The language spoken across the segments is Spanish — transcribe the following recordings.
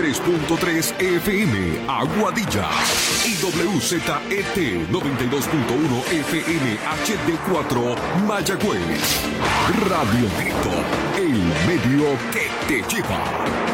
93.3 FM Aguadilla y WZET 92.1 FM HD4 Mayagüez. Radio Grito, el medio que te lleva.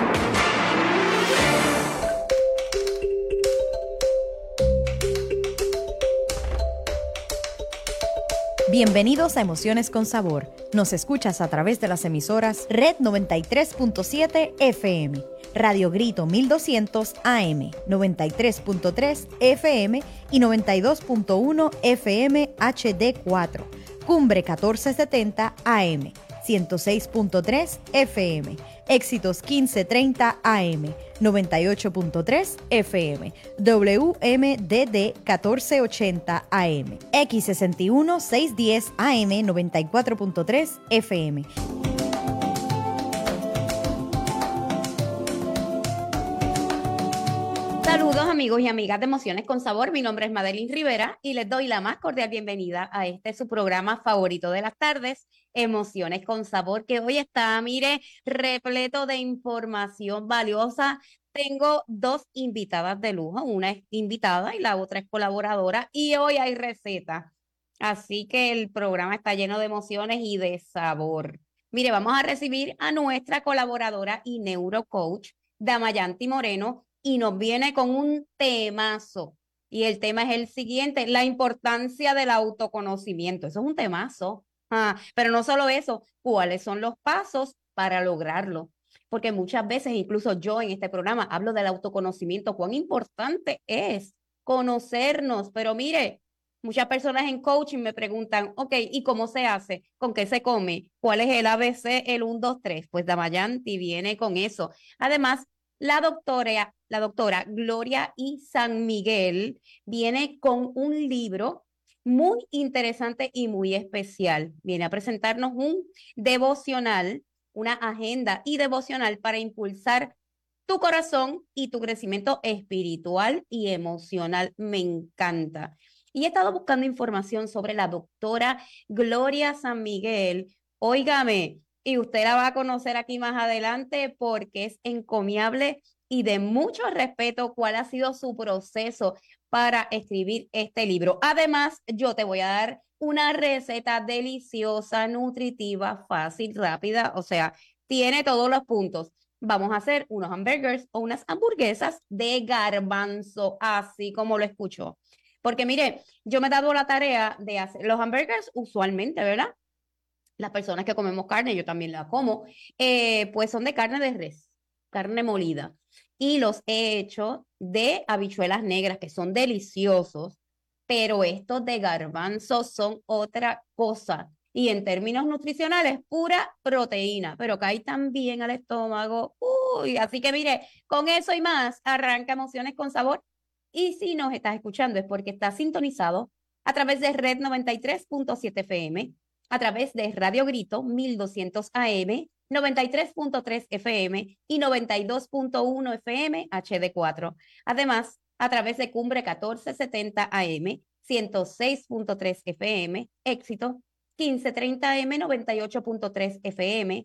Bienvenidos a Emociones con Sabor. Nos escuchas a través de las emisoras Red 93.7 FM, Radio Grito 1200 AM, 93.3 FM y 92.1 FM HD4, Cumbre 1470 AM, 106.3 FM, Éxitos 1530 AM, 98.3 FM, WMDD 1480 AM, X61 610 AM, 94.3 FM. Saludos amigos y amigas de Emociones con Sabor, mi nombre es Madeline Rivera y les doy la más cordial bienvenida a su programa favorito de las tardes, Emociones con Sabor, que hoy está, mire, repleto de información valiosa. Tengo dos invitadas de lujo, una es invitada y la otra es colaboradora y hoy hay receta, así que el programa está lleno de emociones y de sabor. Mire, vamos a recibir a nuestra colaboradora y neurocoach, Damayanti Moreno, y nos viene con un temazo. Y el tema es el siguiente, la importancia del autoconocimiento. Eso es un temazo. Pero no solo eso, ¿cuáles son los pasos para lograrlo? Porque muchas veces, incluso yo en este programa, hablo del autoconocimiento, cuán importante es conocernos. Pero mire, muchas personas en coaching me preguntan, ok, ¿y cómo se hace? ¿Con qué se come? ¿Cuál es el ABC, el 1, 2, 3? Pues Damayanti viene con eso. Además, la doctora Gloria I. San Miguel viene con un libro muy interesante y muy especial. Viene a presentarnos un devocional, una agenda y devocional para impulsar tu corazón y tu crecimiento espiritual y emocional. Me encanta. Y he estado buscando información sobre la doctora Gloria San Miguel. Óigame, y usted la va a conocer aquí más adelante porque es encomiable y de mucho respeto cuál ha sido su proceso para escribir este libro. Además, yo te voy a dar una receta deliciosa, nutritiva, fácil, rápida, o sea, tiene todos los puntos. Vamos a hacer unos hamburgers o unas hamburguesas de garbanzo, así como lo escuchó. Porque mire, yo me he dado la tarea de hacer los hamburgers usualmente, ¿verdad? Las personas que comemos carne, yo también la como, pues son de carne de res, carne molida. Y los he hecho de habichuelas negras, que son deliciosos, pero estos de garbanzo son otra cosa. Y en términos nutricionales, pura proteína, pero cae tan bien al estómago. Uy, así que mire, con eso y más, arranca Emociones con Sabor. Y si nos estás escuchando es porque estás sintonizado a través de Red 93.7 FM, a través de Radio Grito 1200 AM, 93.3 FM y 92.1 FM HD4. Además, a través de Cumbre 1470 AM, 106.3 FM, Éxito 1530 AM, 98.3 FM,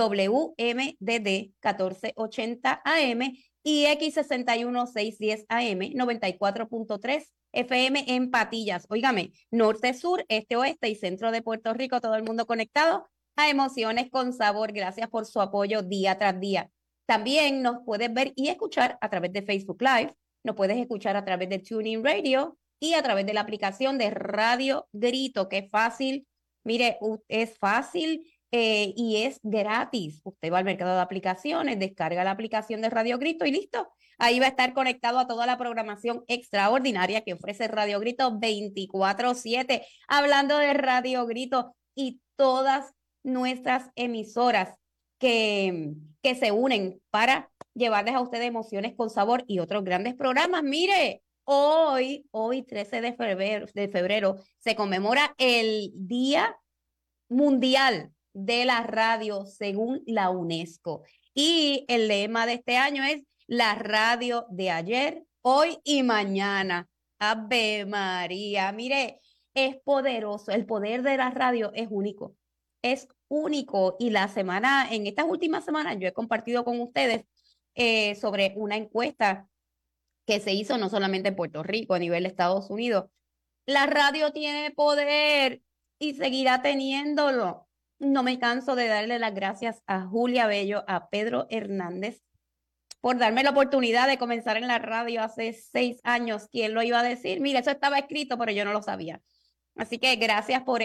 WMDD 1480 AM y X61 610 AM, 94.3 FM en Patillas. Óigame, norte, sur, este, oeste y centro de Puerto Rico, todo el mundo conectado a Emociones con Sabor. Gracias por su apoyo día tras día. También nos puedes ver y escuchar a través de Facebook Live, nos puedes escuchar a través de TuneIn Radio y a través de la aplicación de Radio Grito, que es fácil. Mire, es fácil y es gratis. Usted va al mercado de aplicaciones, descarga la aplicación de Radio Grito y listo. Ahí va a estar conectado a toda la programación extraordinaria que ofrece Radio Grito 24/7. Hablando de Radio Grito y todas nuestras emisoras que se unen para llevarles a ustedes Emociones con Sabor y otros grandes programas. Mire, hoy 13 de febrero, se conmemora el Día Mundial de la Radio según la UNESCO. Y el lema de este año es la radio de ayer, hoy y mañana. Ave María, mire, es poderoso. El poder de la radio es único. Es único. Y en estas últimas semanas, yo he compartido con ustedes sobre una encuesta que se hizo no solamente en Puerto Rico, a nivel de Estados Unidos. La radio tiene poder y seguirá teniéndolo. No me canso de darle las gracias a Julia Bello, a Pedro Hernández, por darme la oportunidad de comenzar en la radio hace 6 años. ¿Quién lo iba a decir? Mira, eso estaba escrito, pero yo no lo sabía. Así que gracias por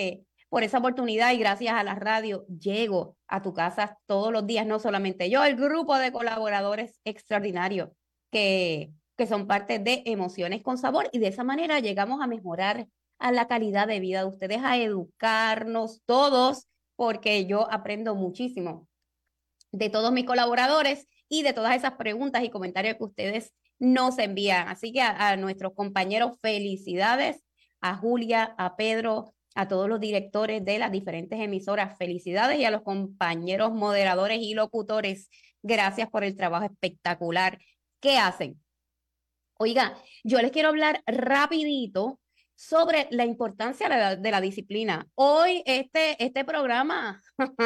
esa oportunidad y gracias a la radio llego a tu casa todos los días, no solamente yo, el grupo de colaboradores extraordinarios que son parte de Emociones con Sabor, y de esa manera llegamos a mejorar a la calidad de vida de ustedes, a educarnos todos, porque yo aprendo muchísimo de todos mis colaboradores y de todas esas preguntas y comentarios que ustedes nos envían. Así que a nuestros compañeros, felicidades, a Julia, a Pedro, a todos los directores de las diferentes emisoras, felicidades, y a los compañeros moderadores y locutores, gracias por el trabajo espectacular que hacen. Oiga, yo les quiero hablar rapidito sobre la importancia de la disciplina. Hoy este programa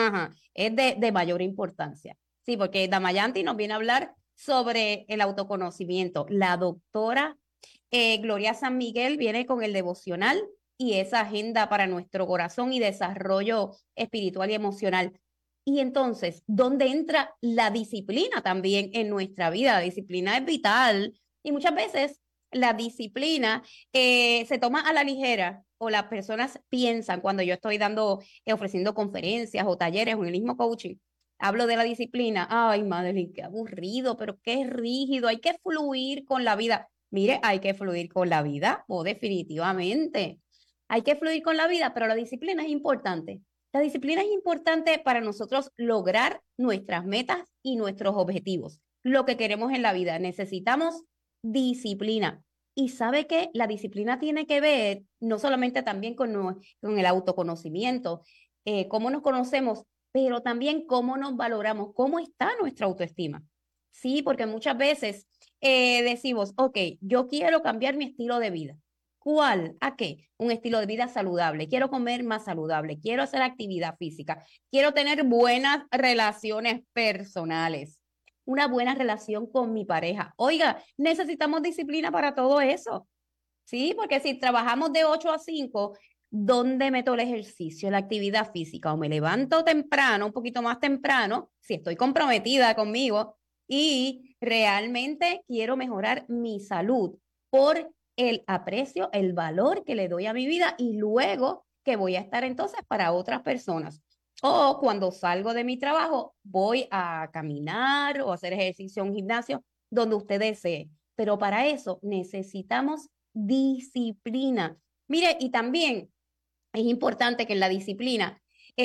es de mayor importancia, sí, porque Damayanti nos viene a hablar sobre el autoconocimiento. La doctora Gloria San Miguel viene con el devocional y esa agenda para nuestro corazón y desarrollo espiritual y emocional. Y entonces, ¿dónde entra la disciplina también en nuestra vida? La disciplina es vital y muchas veces la disciplina se toma a la ligera, o las personas piensan, cuando yo estoy ofreciendo conferencias o talleres o en el mismo coaching, hablo de la disciplina, ay, Madeline, qué aburrido, pero qué rígido, hay que fluir con la vida. Mire, hay que fluir con la vida, definitivamente. Hay que fluir con la vida, pero la disciplina es importante. La disciplina es importante para nosotros lograr nuestras metas y nuestros objetivos, lo que queremos en la vida. Necesitamos disciplina. Y sabe que la disciplina tiene que ver no solamente también con el autoconocimiento, cómo nos conocemos, pero también cómo nos valoramos, cómo está nuestra autoestima. Sí, porque muchas veces decimos, ok, yo quiero cambiar mi estilo de vida. ¿Cuál? ¿A qué? Un estilo de vida saludable. Quiero comer más saludable. Quiero hacer actividad física. Quiero tener buenas relaciones personales. Una buena relación con mi pareja. Oiga, necesitamos disciplina para todo eso. Sí, porque si trabajamos de 8 a 5, ¿dónde meto el ejercicio, la actividad física? O me levanto temprano, un poquito más temprano, si estoy comprometida conmigo y realmente quiero mejorar mi salud por el aprecio, el valor que le doy a mi vida y luego que voy a estar entonces para otras personas. O cuando salgo de mi trabajo, voy a caminar o hacer ejercicio en un gimnasio, donde usted desee. Pero para eso necesitamos disciplina. Mire, y también es importante que en la disciplina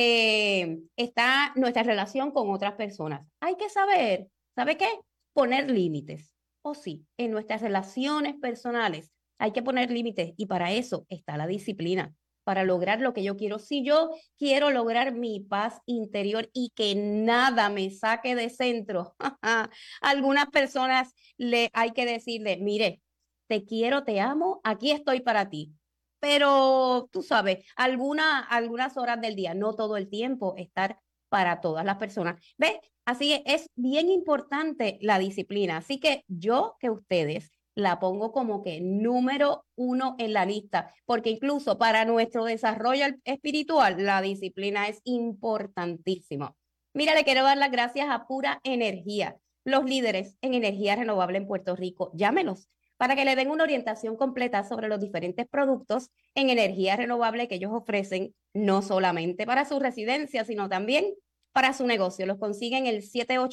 está nuestra relación con otras personas. Hay que saber, ¿sabe qué? Poner límites. O sí, en nuestras relaciones personales hay que poner límites y para eso está la disciplina, para lograr lo que yo quiero. Si yo quiero lograr mi paz interior y que nada me saque de centro, a algunas personas hay que decirle, mire, te quiero, te amo, aquí estoy para ti. Pero tú sabes, algunas horas del día, no todo el tiempo, estar para todas las personas. ¿Ves? Así es bien importante la disciplina. Así que que ustedes la pongo como que número 1 en la lista, porque incluso para nuestro desarrollo espiritual, la disciplina es importantísimo. Mira, le quiero dar las gracias a Pura Energía, los líderes en energía renovable en Puerto Rico. Llámenos para que le den una orientación completa sobre los diferentes productos en energía renovable que ellos ofrecen, no solamente para su residencia, sino también para su negocio. Los consiguen el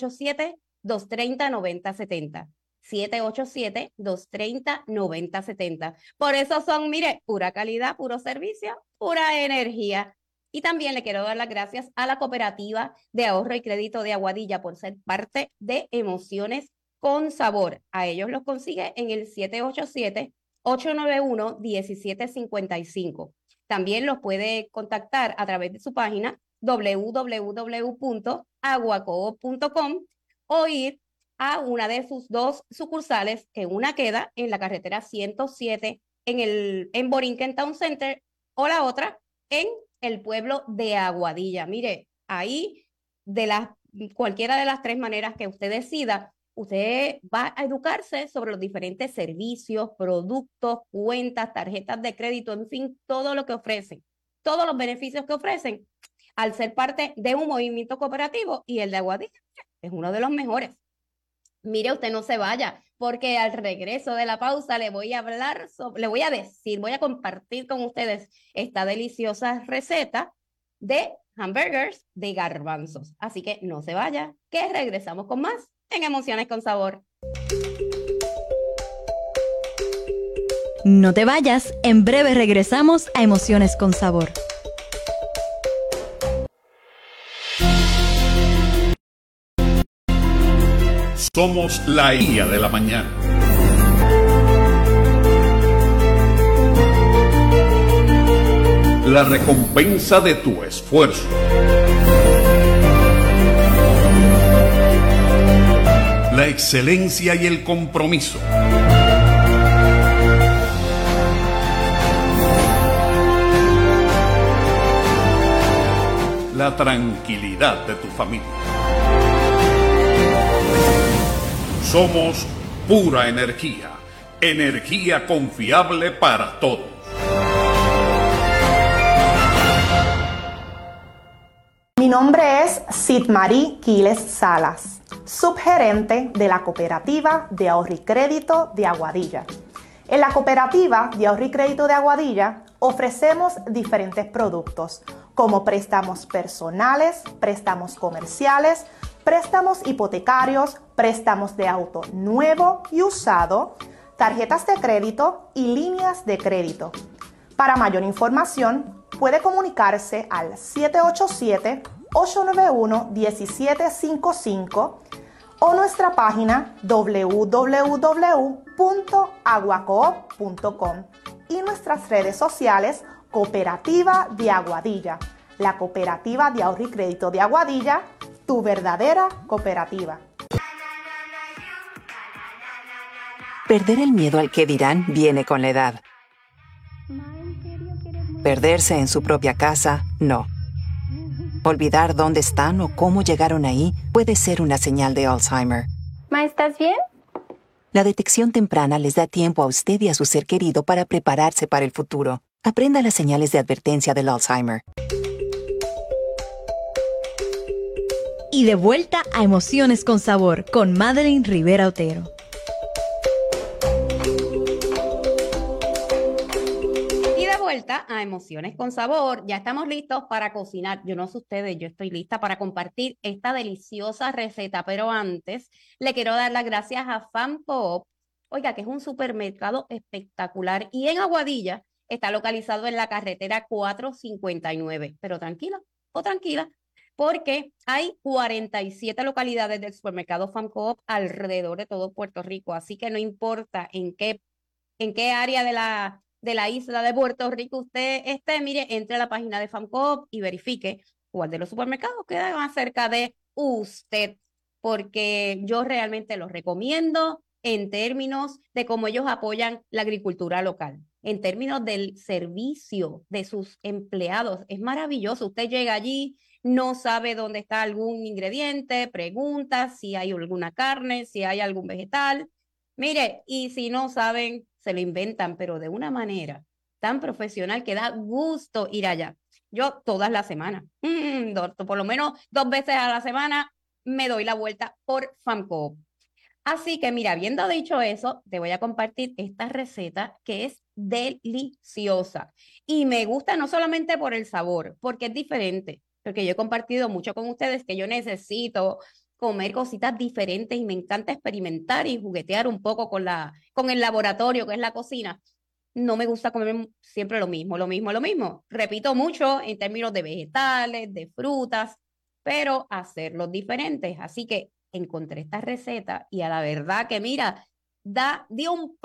787-230-9070. 787-230-9070. Por eso son, mire, pura calidad, puro servicio, pura energía. Y también le quiero dar las gracias a la Cooperativa de Ahorro y Crédito de Aguadilla por ser parte de Emociones con Sabor. A ellos los consigue en el 787-891-1755. También los puede contactar a través de su página www.aguacoop.com o ir a una de sus 2 sucursales, que una queda en la carretera 107 en Borinquen Town Center, o la otra en el pueblo de Aguadilla. Mire, ahí cualquiera de las 3 maneras que usted decida, usted va a educarse sobre los diferentes servicios, productos, cuentas, tarjetas de crédito, en fin, todo lo que ofrecen, todos los beneficios que ofrecen al ser parte de un movimiento cooperativo, y el de Aguadilla es uno de los mejores. Mire, usted no se vaya, porque al regreso de la pausa le voy a hablar, voy a compartir con ustedes esta deliciosa receta de hamburgers de garbanzos. Así que no se vaya, que regresamos con más en Emociones con Sabor. No te vayas, en breve regresamos a Emociones con Sabor. Somos la guía de la mañana. La recompensa de tu esfuerzo. La excelencia y el compromiso. La tranquilidad de tu familia. Somos pura energía, energía confiable para todos. Mi nombre es Sidmarí Quiles Salas, subgerente de la Cooperativa de Ahorro y Crédito de Aguadilla. En la Cooperativa de Ahorro y Crédito de Aguadilla ofrecemos diferentes productos como préstamos personales, préstamos comerciales, préstamos hipotecarios, préstamos de auto nuevo y usado, tarjetas de crédito y líneas de crédito. Para mayor información, puede comunicarse al 787-891-1755 o nuestra página www.aguacoop.com y nuestras redes sociales Cooperativa de Aguadilla, la Cooperativa de Ahorro y Crédito de Aguadilla, tu verdadera cooperativa. Perder el miedo al que dirán viene con la edad. Perderse en su propia casa, no. Olvidar dónde están o cómo llegaron ahí puede ser una señal de Alzheimer. Ma, ¿estás bien? La detección temprana les da tiempo a usted y a su ser querido para prepararse para el futuro. Aprenda las señales de advertencia del Alzheimer. Y de vuelta a Emociones con Sabor con Madeline Rivera Otero. Y de vuelta a Emociones con Sabor. Ya estamos listos para cocinar. Yo no sé ustedes, yo estoy lista para compartir esta deliciosa receta, pero antes le quiero dar las gracias a FAMCOOP. Oiga, que es un supermercado espectacular y en Aguadilla está localizado en la carretera 459. Pero tranquila o tranquila, porque hay 47 localidades del supermercado FAMCOOP alrededor de todo Puerto Rico. Así que no importa en qué área de la isla de Puerto Rico usted esté, mire, entre a la página de FAMCOOP y verifique cuál de los supermercados queda más cerca de usted, porque yo realmente los recomiendo en términos de cómo ellos apoyan la agricultura local, en términos del servicio de sus empleados. Es maravilloso. Usted llega allí, no sabe dónde está algún ingrediente, pregunta si hay alguna carne, si hay algún vegetal. Mire, y si no saben, se lo inventan, pero de una manera tan profesional que da gusto ir allá. Yo todas las semanas, por lo menos 2 veces a la semana, me doy la vuelta por FAMCOOP. Así que mira, habiendo dicho eso, te voy a compartir esta receta que es deliciosa. Y me gusta no solamente por el sabor, porque es diferente. Porque yo he compartido mucho con ustedes que yo necesito comer cositas diferentes y me encanta experimentar y juguetear un poco con el laboratorio, que es la cocina. No me gusta comer siempre lo mismo. Repito mucho en términos de vegetales, de frutas, pero hacerlos diferentes. Así que encontré esta receta y a la verdad que mira, dio un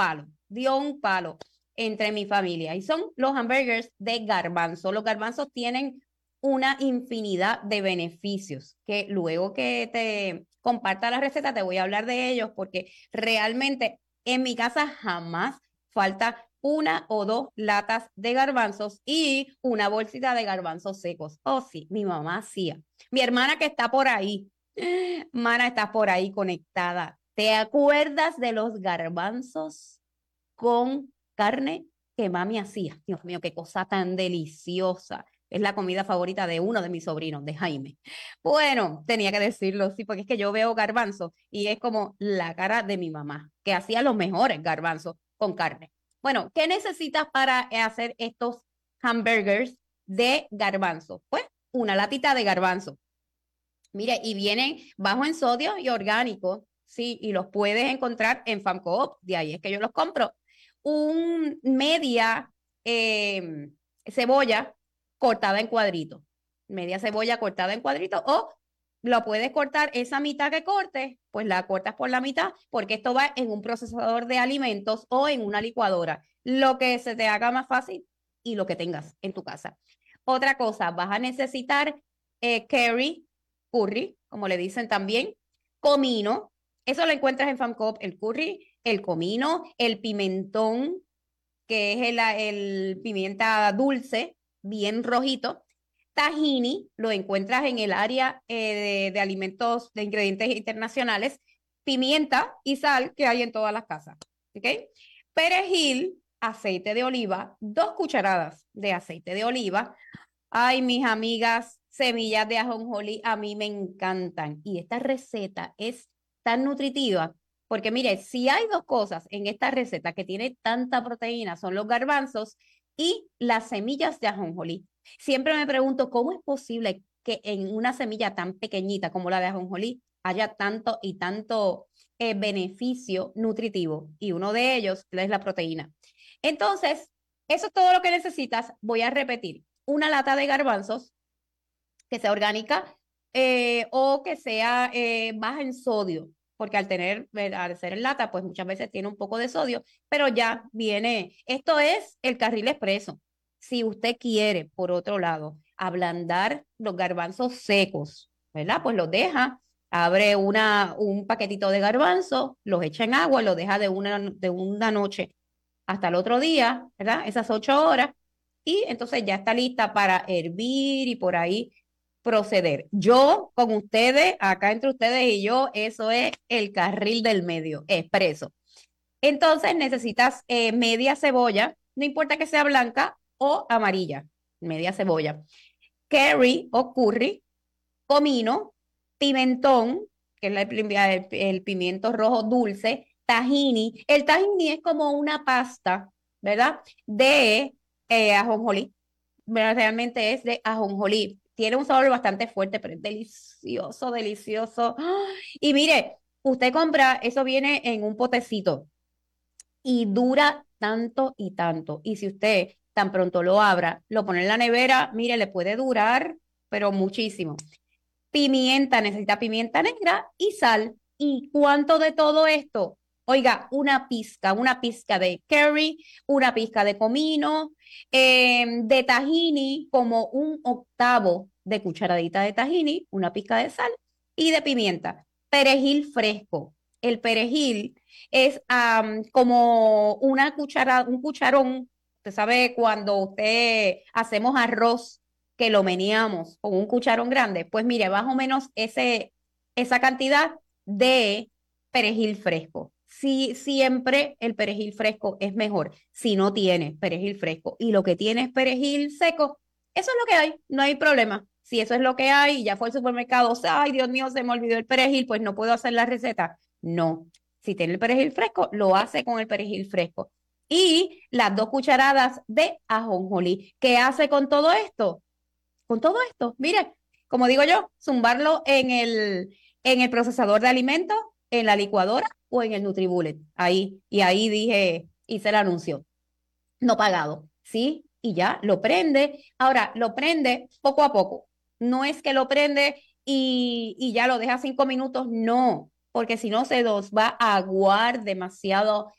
palo entre mi familia y son los hamburgers de garbanzo. Los garbanzos tienen una infinidad de beneficios que luego que te comparta la receta te voy a hablar de ellos, porque realmente en mi casa jamás falta 1 o 2 latas de garbanzos y una bolsita de garbanzos secos. Oh sí, mi mamá hacía. Mi hermana que está por ahí, Mana, estás por ahí conectada. ¿Te acuerdas de los garbanzos con carne que mami hacía? Dios mío, qué cosa tan deliciosa. Es la comida favorita de uno de mis sobrinos, de Jaime. Bueno, tenía que decirlo, sí, porque es que yo veo garbanzos y es como la cara de mi mamá, que hacía los mejores garbanzos con carne. Bueno, ¿qué necesitas para hacer estos hamburgers de garbanzo? Pues una latita de garbanzo. Mire, y vienen bajo en sodio y orgánico, sí, y los puedes encontrar en FAMCOOP, de ahí es que yo los compro. Media cebolla cortada en cuadritos, media cebolla cortada en cuadritos, o lo puedes cortar esa mitad que cortes, pues la cortas por la mitad, porque esto va en un procesador de alimentos o en una licuadora, lo que se te haga más fácil y lo que tengas en tu casa. Otra cosa, vas a necesitar curry, como le dicen también, comino, eso lo encuentras en FAMCOOP, el curry, el comino, el pimentón, que es el pimienta dulce, bien rojito. Tahini, lo encuentras en el área de alimentos, de ingredientes internacionales. Pimienta y sal, que hay en todas las casas. ¿Ok? Perejil, aceite de oliva, 2 cucharadas de aceite de oliva. Ay, mis amigas, semillas de ajonjolí, a mí me encantan. Y esta receta es tan nutritiva, porque mire, si hay 2 cosas en esta receta que tiene tanta proteína, son los garbanzos y las semillas de ajonjolí. Siempre me pregunto, ¿cómo es posible que en una semilla tan pequeñita como la de ajonjolí haya tanto y tanto beneficio nutritivo? Y uno de ellos es la proteína. Entonces, eso es todo lo que necesitas. Voy a repetir. Una lata de garbanzos que sea orgánica o que sea baja en sodio, porque al ser en lata, pues muchas veces tiene un poco de sodio, pero ya viene, esto es el carril expreso. Si usted quiere, por otro lado, ablandar los garbanzos secos, ¿verdad? Pues los deja, abre un paquetito de garbanzos, los echa en agua, los deja de una noche hasta el otro día, ¿verdad? Esas 8 horas, y entonces ya está lista para hervir y por ahí proceder. Yo con ustedes, acá entre ustedes y yo, eso es el carril del medio, expreso. Entonces necesitas media cebolla, no importa que sea blanca o amarilla, media cebolla. Curry, comino, pimentón, que es el pimiento rojo dulce, tahini. El tahini es como una pasta, ¿verdad? De ajonjolí. Realmente es de ajonjolí. Tiene un sabor bastante fuerte, pero es delicioso, delicioso. Y mire, usted compra, eso viene en un potecito y dura tanto y tanto. Y si usted tan pronto lo abra, lo pone en la nevera, mire, le puede durar, pero muchísimo. Pimienta, necesita pimienta negra y sal. ¿Y cuánto de todo esto? Oiga, una pizca de curry, una pizca de comino, de tahini, como un octavo de cucharadita de tahini, una pizca de sal y de pimienta. Perejil fresco. El perejil es como una cuchara, un cucharón. Usted sabe cuando usted hacemos arroz que lo meneamos con un cucharón grande, pues mire, más o menos esa cantidad de perejil fresco. Sí, siempre el perejil fresco es mejor si no tiene perejil fresco y lo que tiene es perejil seco, eso es lo que hay, no hay problema. Si eso es lo que hay y ya fue al supermercado, o sea, ay, Dios mío, se me olvidó el perejil, pues no puedo hacer la receta. No, si tiene el perejil fresco, lo hace con el perejil fresco. Y las 2 cucharadas de ajonjolí. ¿Qué hace con todo esto? Con todo esto, mire, como digo yo, zumbarlo en el procesador de alimentos, en la licuadora o en el NutriBullet. Ahí, y ahí hice el anuncio. No pagado, ¿sí? Y ya lo prende. Ahora, lo prende poco a poco. No es que lo prende y ya lo deja 5 minutos, no, porque si no se nos va a aguar demasiado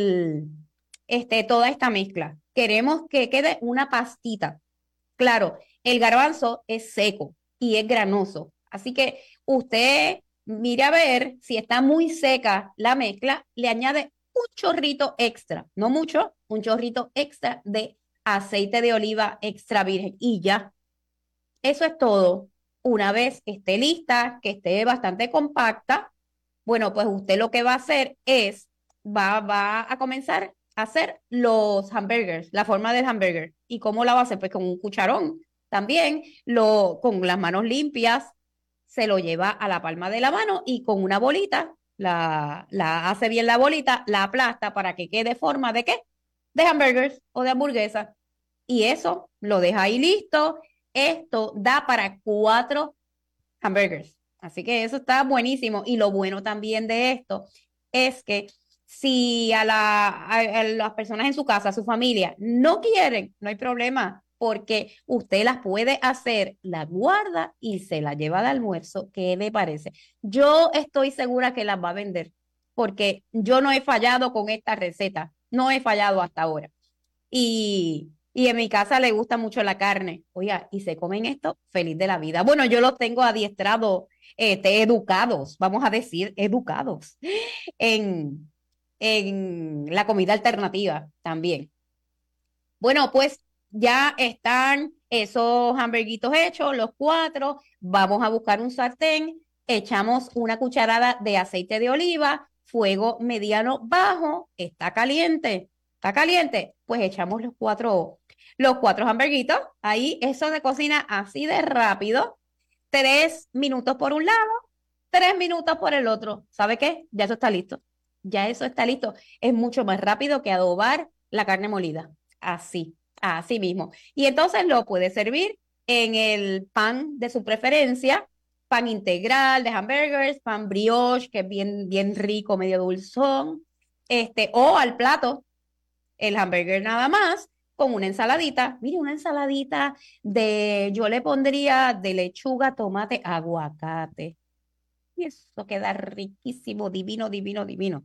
toda esta mezcla. Queremos que quede una pastita. Claro, el garbanzo es seco y es granoso. Así que usted mire a ver si está muy seca la mezcla, le añade un chorrito extra, no mucho, un chorrito extra de aceite de oliva extra virgen y ya. Eso es todo. Una vez esté lista, que esté bastante compacta, Bueno, pues usted lo que va a hacer es, va a comenzar a hacer los hamburgers, la forma del hamburger. ¿Y cómo la va a hacer? Pues con un cucharón. También con las manos limpias, se lo lleva a la palma de la mano y con una bolita, la hace bien la bolita, la aplasta para que quede forma ¿de qué? De hamburgers o de hamburguesa. Y eso lo deja ahí listo. Esto da para 4 hamburgers. Así que eso está buenísimo. Y lo bueno también de esto es que si a las personas en su casa, a su familia, no quieren, no hay problema, porque usted las puede hacer, la guarda y se la lleva de almuerzo. ¿Qué le parece? Yo estoy segura que las va a vender, porque yo no he fallado con esta receta, no he fallado hasta ahora. Y en mi casa le gusta mucho la carne. Oiga, y se comen esto feliz de la vida. Bueno, yo los tengo adiestrados, educados, vamos a decir, educados en, en la comida alternativa también. Bueno, pues ya están esos hamburguitos hechos, los 4. Vamos a buscar un sartén, echamos una cucharada de aceite de oliva, fuego mediano bajo, está caliente, pues echamos los cuatro hamburguitos, ahí eso se cocina así de rápido, 3 minutos por un lado, 3 minutos por el otro. ¿Sabe qué? Ya eso está listo. Ya eso está listo. Es mucho más rápido que adobar la carne molida. Así mismo. Y entonces lo puede servir en el pan de su preferencia, pan integral de hamburgers, pan brioche, que es bien, bien rico, medio dulzón, o al plato, el hamburger nada más, con una ensaladita. Mire, una ensaladita yo le pondría de lechuga, tomate, aguacate. Y eso queda riquísimo, divino, divino, divino.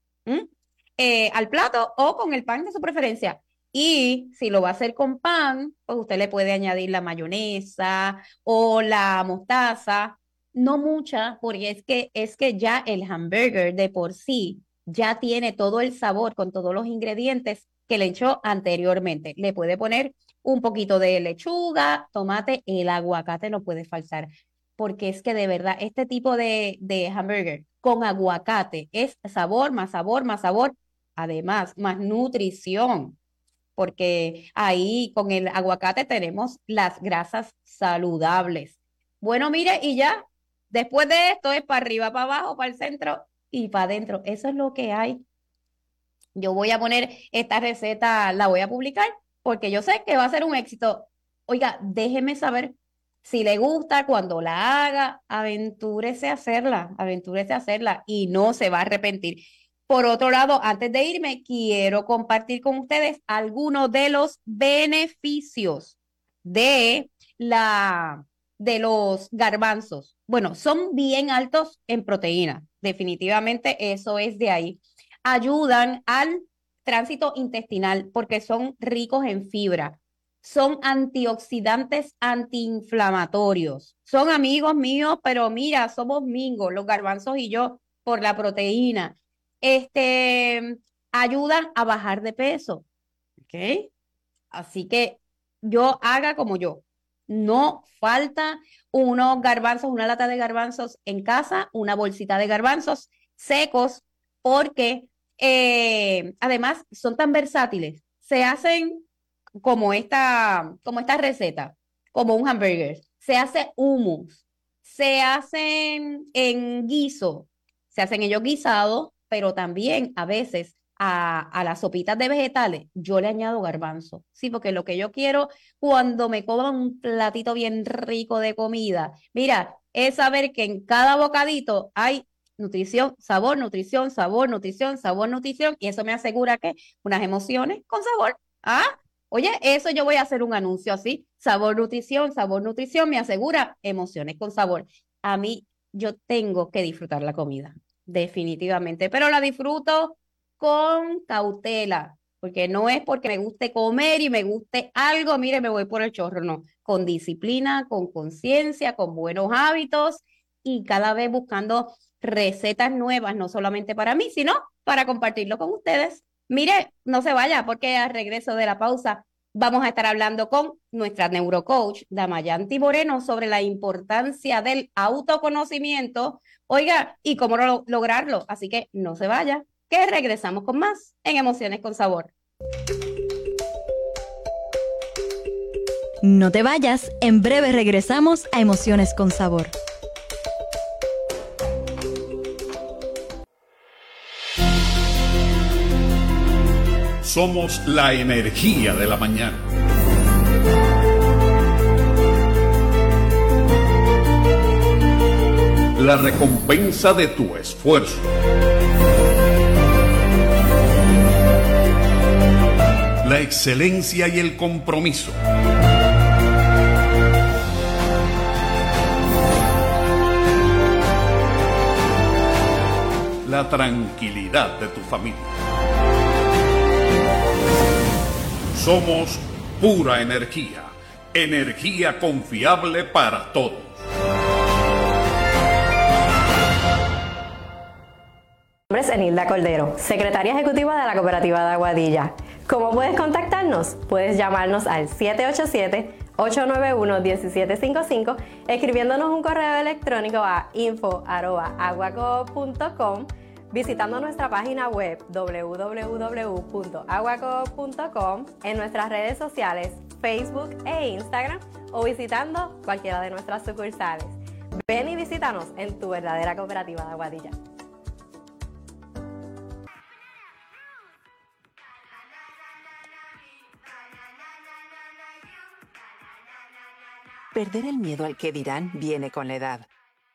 Al plato o con el pan de su preferencia. Y si lo va a hacer con pan, pues usted le puede añadir la mayonesa o la mostaza. No mucha, porque es que ya el hamburger de por sí ya tiene todo el sabor con todos los ingredientes que le echó anteriormente. Le puede poner un poquito de lechuga, tomate, el aguacate no puede faltar, porque es que de verdad este tipo de hamburger con aguacate es sabor, más sabor, más sabor, además más nutrición, porque ahí con el aguacate tenemos las grasas saludables. Bueno, mire, y ya, después de esto es para arriba, para abajo, para el centro y para adentro. Eso es lo que hay. Yo voy a poner esta receta, la voy a publicar, porque yo sé que va a ser un éxito. Oiga, déjeme saber si le gusta cuando la haga, aventúrese a hacerla y no se va a arrepentir. Por otro lado, antes de irme, quiero compartir con ustedes algunos de los beneficios de los garbanzos. Bueno, son bien altos en proteína, definitivamente eso es de ahí. Ayudan al tránsito intestinal porque son ricos en fibra. Son antioxidantes antiinflamatorios. Son amigos míos, pero mira, somos mingos, los garbanzos y yo, por la proteína. Ayudan a bajar de peso. ¿Ok? Así que yo haga como yo. No falta unos garbanzos, una lata de garbanzos en casa, una bolsita de garbanzos secos, porque además son tan versátiles. Se hacen como esta receta, como un hamburger. Se hace hummus, se hacen en guiso, se hacen ellos guisados, pero también a veces a las sopitas de vegetales yo le añado garbanzo. Sí, porque lo que yo quiero cuando me coma un platito bien rico de comida, mira, es saber que en cada bocadito hay nutrición, sabor, nutrición, sabor, nutrición, sabor, nutrición, y eso me asegura que unas emociones con sabor. ¿Ah? Oye, eso yo voy a hacer un anuncio así, sabor, nutrición, me asegura emociones con sabor. A mí, yo tengo que disfrutar la comida, definitivamente, pero la disfruto con cautela, porque no es porque me guste comer y me guste algo, mire, me voy por el chorro, no, con disciplina, con conciencia, con buenos hábitos y cada vez buscando recetas nuevas, no solamente para mí, sino para compartirlo con ustedes. Mire, no se vaya porque al regreso de la pausa Vamos a estar hablando con nuestra neurocoach, Damayanti Moreno, sobre la importancia del autoconocimiento, oiga, y cómo lograrlo. Así que no se vaya, que regresamos con más en Emociones con Sabor. No te vayas, en breve regresamos a Emociones con Sabor. Somos la energía de la mañana. La recompensa de tu esfuerzo. La excelencia y el compromiso. La tranquilidad de tu familia. Somos pura energía, energía confiable para todos. Mi nombre es Enilda Cordero, secretaria ejecutiva de la Cooperativa de Aguadilla. ¿Cómo puedes contactarnos? Puedes llamarnos al 787-891-1755, escribiéndonos un correo electrónico a info@aguacoop.com, visitando nuestra página web www.aguacoop.com, en nuestras redes sociales Facebook e Instagram, o visitando cualquiera de nuestras sucursales. Ven y visítanos en tu verdadera Cooperativa de Aguadilla. Perder el miedo al que dirán viene con la edad.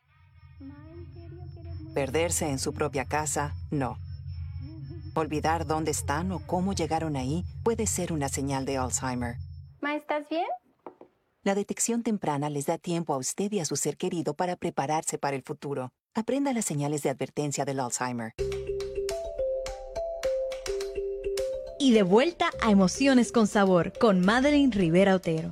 Perderse en su propia casa, no. Olvidar dónde están o cómo llegaron ahí puede ser una señal de Alzheimer. Ma, ¿estás bien? La detección temprana les da tiempo a usted y a su ser querido para prepararse para el futuro. Aprenda las señales de advertencia del Alzheimer. Y de vuelta a Emociones con Sabor con Madeline Rivera Otero.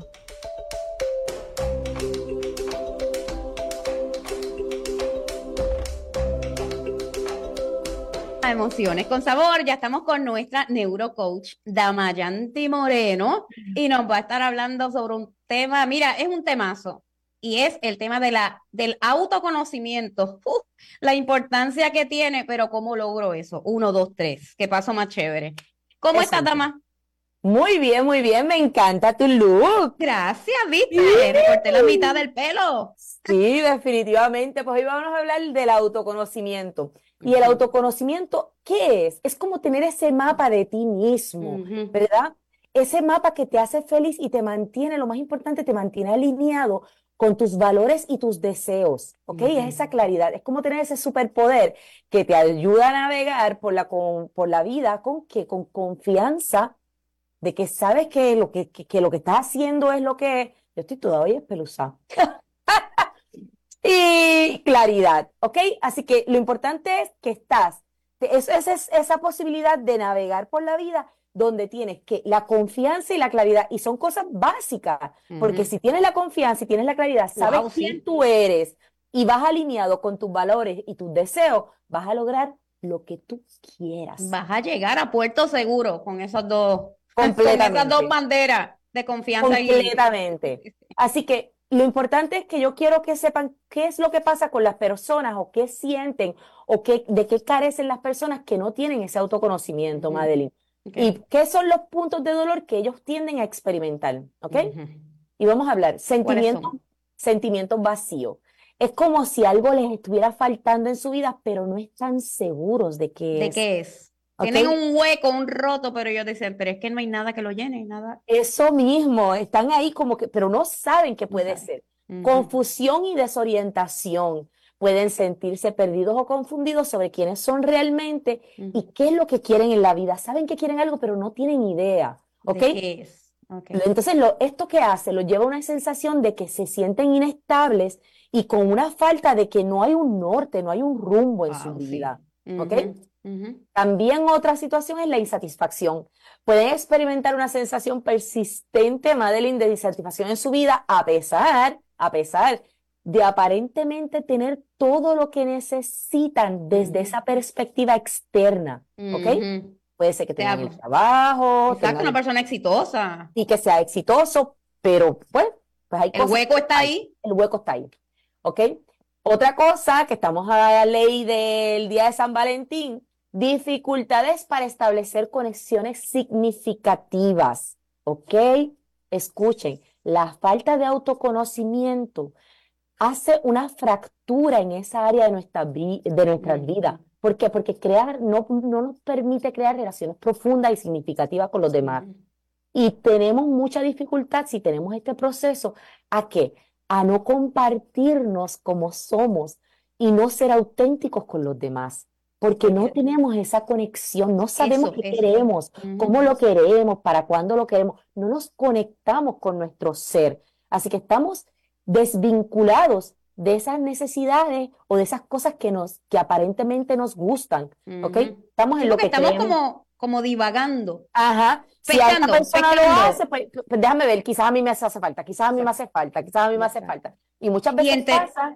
Emociones con Sabor, ya estamos con nuestra neurocoach Damayanti Moreno y nos va a estar hablando sobre un tema, mira, es un temazo y es el tema del autoconocimiento, la importancia que tiene, pero ¿cómo logro eso? 1, 2, 3, ¿qué paso más chévere? ¿Cómo estás, Dama? Muy bien, me encanta tu look. Gracias, ¿viste? Me corté la mitad del pelo. Sí, definitivamente. Pues hoy vamos a hablar del autoconocimiento. Y el autoconocimiento, ¿qué es? Es como tener ese mapa de ti mismo, ¿verdad? Ese mapa que te hace feliz y te mantiene, lo más importante, te mantiene alineado con tus valores y tus deseos, ¿ok? Es esa claridad, es como tener ese superpoder que te ayuda a navegar por la vida con confianza, de que sabes que lo que estás haciendo es lo que... Yo estoy toda hoy espeluzada. Y claridad, ¿ok? Así que lo importante es que esa posibilidad de navegar por la vida donde tienes que la confianza y la claridad, y son cosas básicas, porque si tienes la confianza y tienes la claridad, sabes quién tú eres y vas alineado con tus valores y tus deseos, vas a lograr lo que tú quieras. Vas a llegar a puerto seguro con esas dos banderas de confianza. Completamente. Así que lo importante es que yo quiero que sepan qué es lo que pasa con las personas o qué sienten o de qué carecen las personas que no tienen ese autoconocimiento, Madeline. Y qué son los puntos de dolor que ellos tienden a experimentar, ¿ok? Y vamos a hablar, sentimientos vacíos. Es como si algo les estuviera faltando en su vida, pero no están seguros de qué es. ¿De qué es? ¿Okay? Tienen un hueco, un roto, pero ellos dicen, pero es que no hay nada que lo llene, nada. Eso mismo, están ahí como que, pero no saben qué puede ser. Confusión y desorientación. Pueden sentirse perdidos o confundidos sobre quiénes son realmente y qué es lo que quieren en la vida. Saben que quieren algo, pero no tienen idea, ¿ok? ¿De qué es? Okay. Entonces, esto que hace, los lleva a una sensación de que se sienten inestables y con una falta de que no hay un norte, no hay un rumbo en su vida, ¿ok? También otra situación es la insatisfacción. Pueden experimentar una sensación persistente, Madeline, de insatisfacción en su vida a pesar de aparentemente tener todo lo que necesitan desde esa perspectiva externa, ¿ok? Puede ser que sea, tengan el trabajo, exacto, una persona exitosa. y que sea exitoso, pero pues hay El cosas hueco que está ahí. el hueco está ahí, ¿ok? Otra cosa que estamos a la ley del Día de San Valentín, dificultades para establecer conexiones significativas, ¿ok? Escuchen, la falta de autoconocimiento hace una fractura en esa área de nuestras vidas. ¿Por qué? Porque no nos permite crear relaciones profundas y significativas con los demás. Y tenemos mucha dificultad, si tenemos este proceso, ¿a qué? A no compartirnos como somos y no ser auténticos con los demás. Porque no tenemos esa conexión, no sabemos qué queremos, cómo lo queremos, para cuándo lo queremos. No nos conectamos con nuestro ser. Así que estamos desvinculados de esas necesidades o de esas cosas que aparentemente nos gustan, ¿ok? Estamos en lo que estamos creemos. como divagando. Ajá. Si a esta persona lo pecando. hace, pues déjame ver, quizás a mí me hace falta, quizás a mí me hace falta, quizás a mí me hace falta. Y muchas veces pasa,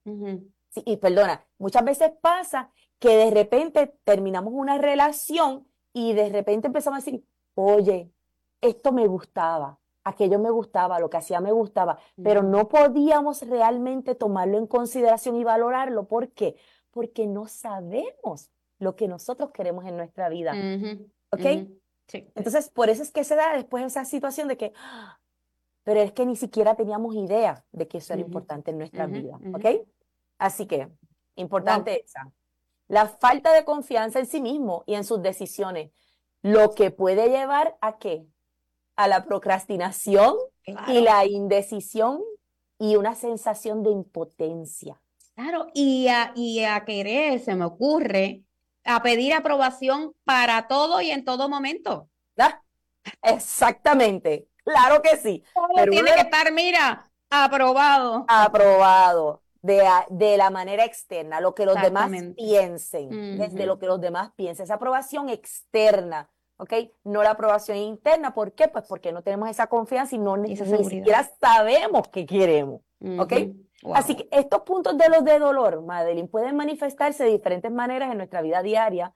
sí, y perdona, muchas veces pasa que de repente terminamos una relación y de repente empezamos a decir, oye, esto me gustaba, aquello me gustaba, lo que hacía me gustaba, pero no podíamos realmente tomarlo en consideración y valorarlo. ¿Por qué? Porque no sabemos lo que nosotros queremos en nuestra vida. ¿Ok? Sí. Entonces, por eso es que se da después esa situación de que, pero es que ni siquiera teníamos idea de que eso era importante en nuestra vida. ¿Ok? Así que, importante esa. La falta de confianza en sí mismo y en sus decisiones, lo que puede llevar ¿a qué? A la procrastinación y la indecisión y una sensación de impotencia. Claro, y a querer, se me ocurre, a pedir aprobación para todo y en todo momento. ¿Ah? Exactamente, claro que sí. Pero tiene que estar, mira, aprobado. Aprobado de la manera externa, lo que los demás piensen, desde lo que los demás piensen, esa aprobación externa. ¿Ok? No la aprobación interna. ¿Por qué? Pues porque no tenemos esa confianza y ni siquiera sabemos qué queremos. ¿Ok? Wow. Así que estos puntos de dolor, Madeline, pueden manifestarse de diferentes maneras en nuestra vida diaria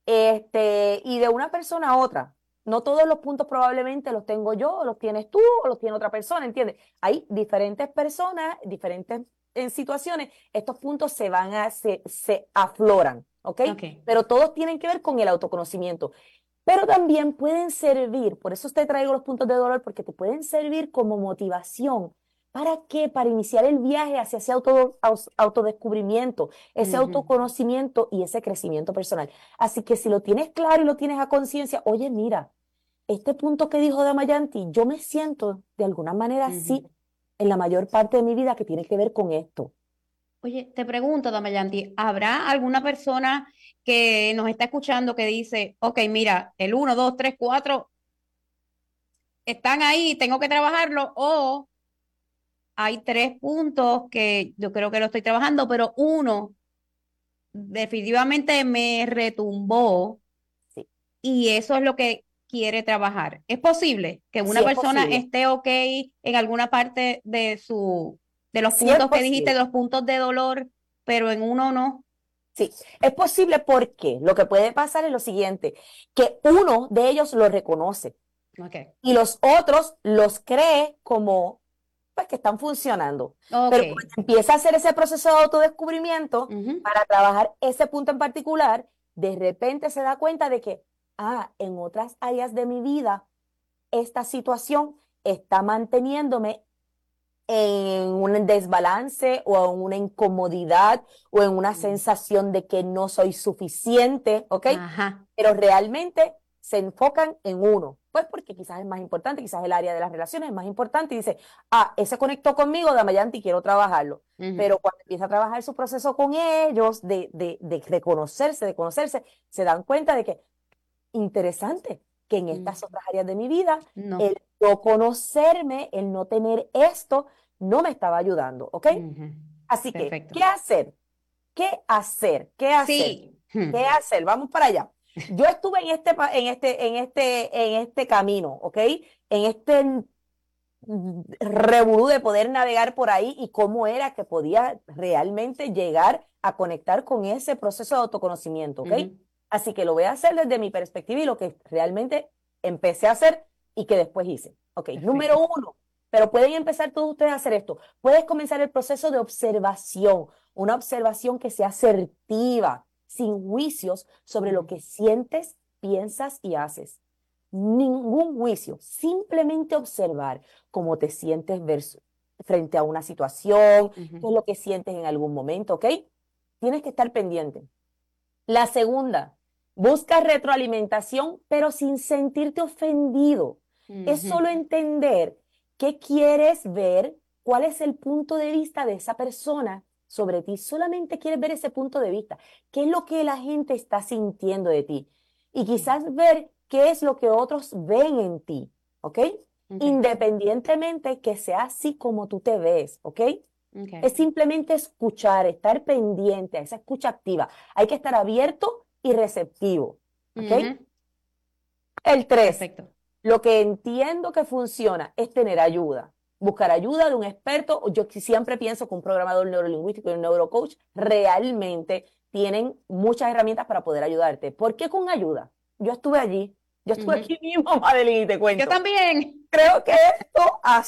y de una persona a otra. No todos los puntos probablemente los tengo yo, o los tienes tú, o los tiene otra persona, ¿entiendes? Hay diferentes personas, diferentes situaciones, estos puntos se afloran, ¿ok? Pero todos tienen que ver con el autoconocimiento. Pero también pueden servir, por eso te traigo los puntos de dolor, porque te pueden servir como motivación. ¿Para qué? Para iniciar el viaje hacia ese autodescubrimiento, ese autoconocimiento y ese crecimiento personal. Así que si lo tienes claro y lo tienes a conciencia, oye, mira, este punto que dijo Damayanti, yo me siento de alguna manera así en la mayor parte de mi vida que tiene que ver con esto. Oye, te pregunto, Damayanti, ¿habrá alguna persona que nos está escuchando que dice, ok, mira, el 1, 2, 3, 4 están ahí, tengo que trabajarlo, o hay 3 puntos que yo creo que lo estoy trabajando, pero uno definitivamente me retumbó y eso es lo que quiere trabajar? ¿Es posible que una persona esté ok en alguna parte de los puntos que dijiste, de los puntos de dolor, pero en uno no? Sí, es posible porque lo que puede pasar es lo siguiente, que uno de ellos lo reconoce y los otros los cree como pues que están funcionando. Pero cuando empieza a hacer ese proceso de autodescubrimiento para trabajar ese punto en particular, de repente se da cuenta de que, en otras áreas de mi vida, esta situación está manteniéndome en un desbalance o en una incomodidad o en una sensación de que no soy suficiente, ¿ok? Pero realmente se enfocan en uno, pues porque quizás es más importante, quizás el área de las relaciones es más importante y dice, ese conectó conmigo, Damayanti, quiero trabajarlo. Pero cuando empieza a trabajar su proceso con ellos, de reconocerse, de conocerse, se dan cuenta de que, interesante, que en estas otras áreas de mi vida, el no conocerme, el no tener esto, no me estaba ayudando, ¿ok? Así que, ¿qué hacer? ¿Qué hacer? ¿Qué hacer? Sí. ¿Qué hacer? Vamos para allá. Yo estuve en este camino, ¿ok? En este revolú de poder navegar por ahí y cómo era que podía realmente llegar a conectar con ese proceso de autoconocimiento, ¿ok? Así que lo voy a hacer desde mi perspectiva y lo que realmente empecé a hacer y que después hice. Ok, Perfecto. número 1, pero pueden empezar todos ustedes a hacer esto. Puedes comenzar el proceso de observación, una observación que sea asertiva, sin juicios sobre lo que sientes, piensas y haces. Ningún juicio, simplemente observar cómo te sientes frente a una situación, qué es lo que sientes en algún momento, ¿ok? Tienes que estar pendiente. La segunda, busca retroalimentación, pero sin sentirte ofendido. Es solo entender qué quieres ver, cuál es el punto de vista de esa persona sobre ti. Solamente quieres ver ese punto de vista. ¿Qué es lo que la gente está sintiendo de ti? Y quizás ver qué es lo que otros ven en ti, ¿ok? Independientemente que sea así como tú te ves, ¿ok? Es simplemente escuchar, estar pendiente a esa escucha activa. Hay que estar abierto y receptivo, ¿ok? El 3, Perfecto. lo que entiendo que funciona es tener ayuda. Buscar ayuda de un experto. Yo siempre pienso que un programador neurolingüístico y un neurocoach realmente tienen muchas herramientas para poder ayudarte. ¿Por qué con ayuda? Yo estuve allí. Yo estuve aquí mismo, Madeline, y te cuento. Yo también. Creo que esto a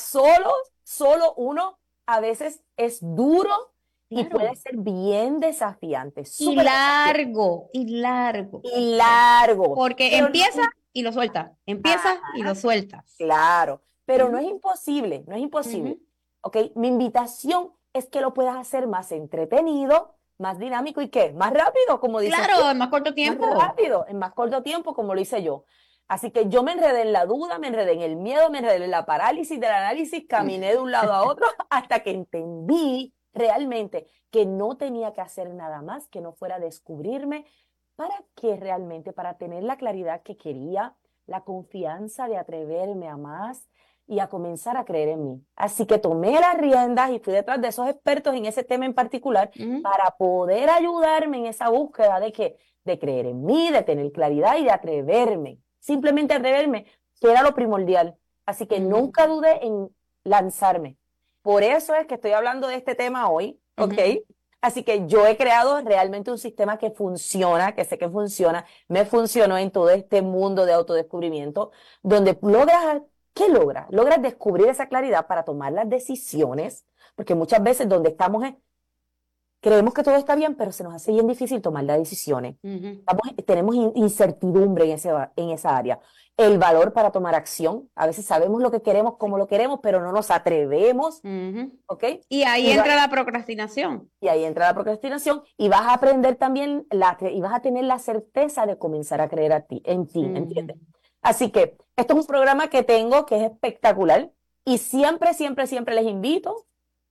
solo uno a veces es duro y puede ser bien desafiante. Y largo, y largo. Y largo. Porque Pero empieza y lo suelta. Empieza y lo suelta. Claro, pero no es imposible, no es imposible. ¿Ok? Mi invitación es que lo puedas hacer más entretenido, más dinámico y ¿qué? Más rápido, como dices tú. Claro, en más corto tiempo. Más rápido, en más corto tiempo, como lo hice yo. Así que yo me enredé en la duda, me enredé en el miedo, me enredé en la parálisis del análisis, caminé de un lado a otro hasta que entendí realmente que no tenía que hacer nada más, que no fuera a descubrirme. ¿Para qué realmente? Para tener la claridad que quería, la confianza de atreverme a más y a comenzar a creer en mí. Así que tomé las riendas y fui detrás de esos expertos en ese tema en particular para poder ayudarme en esa búsqueda de creer en mí, de tener claridad y de atreverme. Simplemente atreverme, que era lo primordial. Así que nunca dudé en lanzarme. Por eso es que estoy hablando de este tema hoy, ¿ok? Así que yo he creado realmente un sistema que funciona, que sé que funciona, me funcionó en todo este mundo de autodescubrimiento, donde logras, ¿qué logras? Logras descubrir esa claridad para tomar las decisiones, porque muchas veces donde estamos creemos que todo está bien, pero se nos hace bien difícil tomar las decisiones. Tenemos incertidumbre en esa área. El valor para tomar acción. A veces sabemos lo que queremos, cómo lo queremos, pero no nos atrevemos. ¿Ok? Y ahí entra la procrastinación. Y ahí entra la procrastinación. Y vas a aprender también, y vas a tener la certeza de comenzar a creer en ti, ¿entiendes? Así que esto es un programa que tengo que es espectacular. Y siempre, siempre, siempre les invito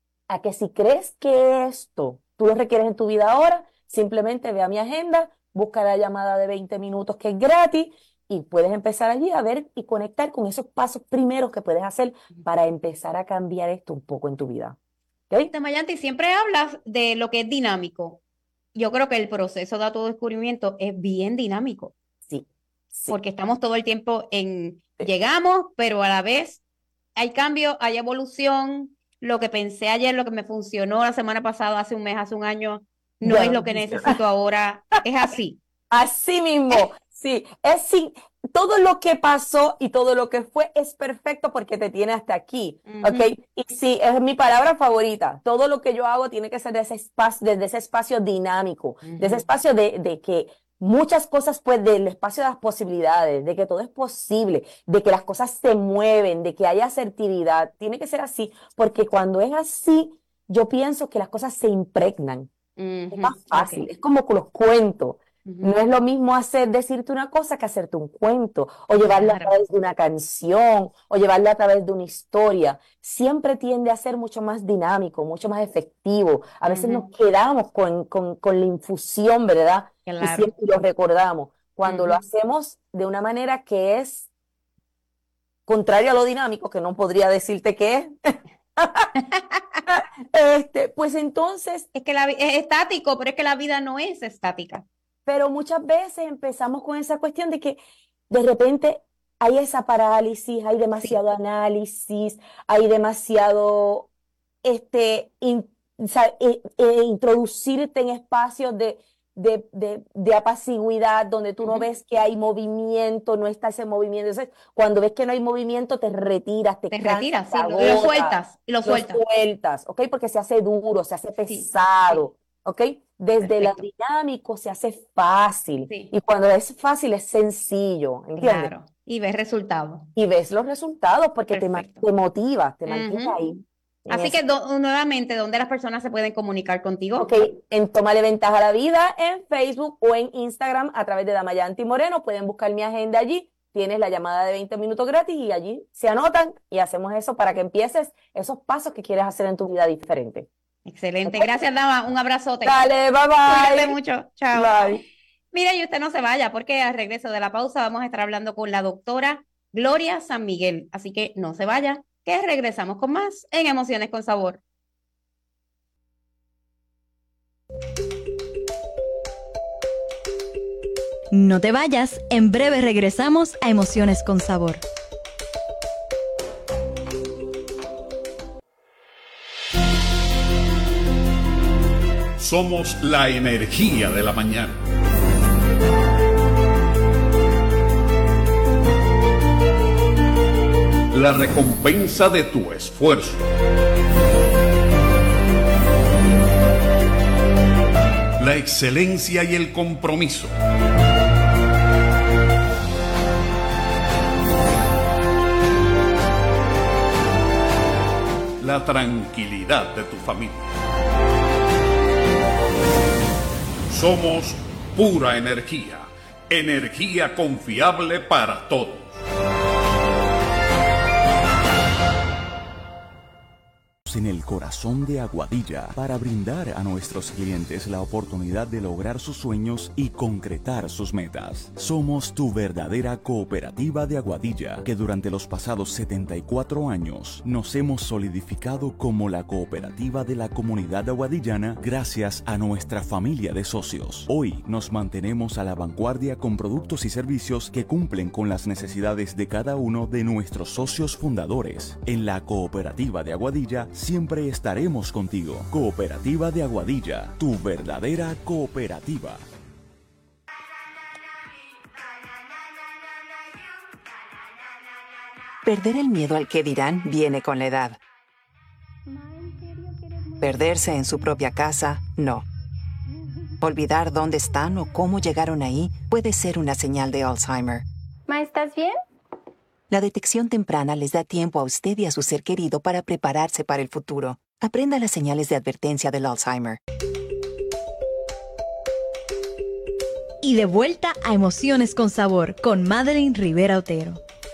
a que si crees que esto tú lo requieres en tu vida ahora, simplemente ve a mi agenda, busca la llamada de 20 minutos que es gratis y puedes empezar allí a ver y conectar con esos pasos primeros que puedes hacer para empezar a cambiar esto un poco en tu vida. ¿Okay? Mayanti, siempre hablas de lo que es dinámico. Yo creo que el proceso de autodescubrimiento es bien dinámico. Sí. Porque estamos todo el tiempo llegamos, pero a la vez hay cambio, hay evolución. Lo que pensé ayer, lo que me funcionó la semana pasada, hace un mes, hace un año, no es lo que necesito ahora. Es así. Así mismo, sí. Todo lo que pasó y todo lo que fue es perfecto porque te tiene hasta aquí, ¿ok? Y sí, es mi palabra favorita. Todo lo que yo hago tiene que ser desde ese espacio dinámico, de ese espacio de que muchas cosas, pues, del espacio de las posibilidades, de que todo es posible, de que las cosas se mueven, de que haya asertividad. Tiene que ser así, porque cuando es así, yo pienso que las cosas se impregnan. Es más fácil, es como con los cuentos. No es lo mismo decirte una cosa que hacerte un cuento, o llevarlo a través de una canción, o llevarlo a través de una historia. Siempre tiende a ser mucho más dinámico, mucho más efectivo. A veces nos quedamos con la infusión, ¿verdad? Claro. Y siempre lo recordamos. Cuando lo hacemos de una manera que es contraria a lo dinámico, que no podría decirte qué es, pues entonces... Es que es estático, pero es que la vida no es estática. Pero muchas veces empezamos con esa cuestión de que de repente hay esa parálisis, hay demasiado análisis, hay demasiado introducirte en espacios de de apaciguidad, donde tú no ves que hay movimiento, no está ese movimiento. Entonces, cuando ves que no hay movimiento, te retiras, te cansas, retiras, te sí, lo agotas, sueltas, y lo lo sueltas. sueltas, ¿ok? Porque se hace duro, se hace Sí, pesado, ¿ok? Desde lo perfecto. dinámico se hace fácil. Sí, Y cuando es fácil, es sencillo, ¿entiendes? claro. Y ves resultados. Y ves los resultados porque Perfecto. te motiva, te mantiene Ujú. ahí. en Así eso. que nuevamente, ¿dónde las personas se pueden comunicar contigo? Ok, en Tómale Ventaja a la Vida, en Facebook o en Instagram a través de Damayanti Moreno. Pueden buscar mi agenda allí. Tienes la llamada de 20 minutos gratis y allí se anotan y hacemos eso para que empieces esos pasos que quieres hacer en tu vida diferente. Excelente. Gracias, Dama. Un abrazote. Dale, bye Cuídate bye. mucho. Chao. Bye. Mira, y usted no se vaya porque al regreso de la pausa vamos a estar hablando con la doctora Gloria San Miguel. Así que no se vaya, que regresamos con más en Emociones con Sabor. No te vayas, en breve regresamos a Emociones con Sabor. Somos la energía de la mañana. La recompensa de tu esfuerzo. La excelencia y el compromiso. La tranquilidad de tu familia. Somos pura energía, energía confiable para todos. En el corazón de Aguadilla para brindar a nuestros clientes la oportunidad de lograr sus sueños y concretar sus metas. Somos tu verdadera cooperativa de Aguadilla, que durante los pasados 74 años nos hemos solidificado como la cooperativa de la comunidad aguadillana gracias a nuestra familia de socios. Hoy nos mantenemos a la vanguardia con productos y servicios que cumplen con las necesidades de cada uno de nuestros socios fundadores. En la cooperativa de Aguadilla siempre estaremos contigo. Cooperativa de Aguadilla, tu verdadera cooperativa. Perder el miedo al que dirán viene con la edad. Perderse en su propia casa, no. Olvidar dónde están o cómo llegaron ahí puede ser una señal de Alzheimer. Ma, ¿estás bien? La detección temprana les da tiempo a usted y a su ser querido para prepararse para el futuro. Aprenda las señales de advertencia del Alzheimer. Y de vuelta a Emociones con Sabor con Madeline Rivera Otero.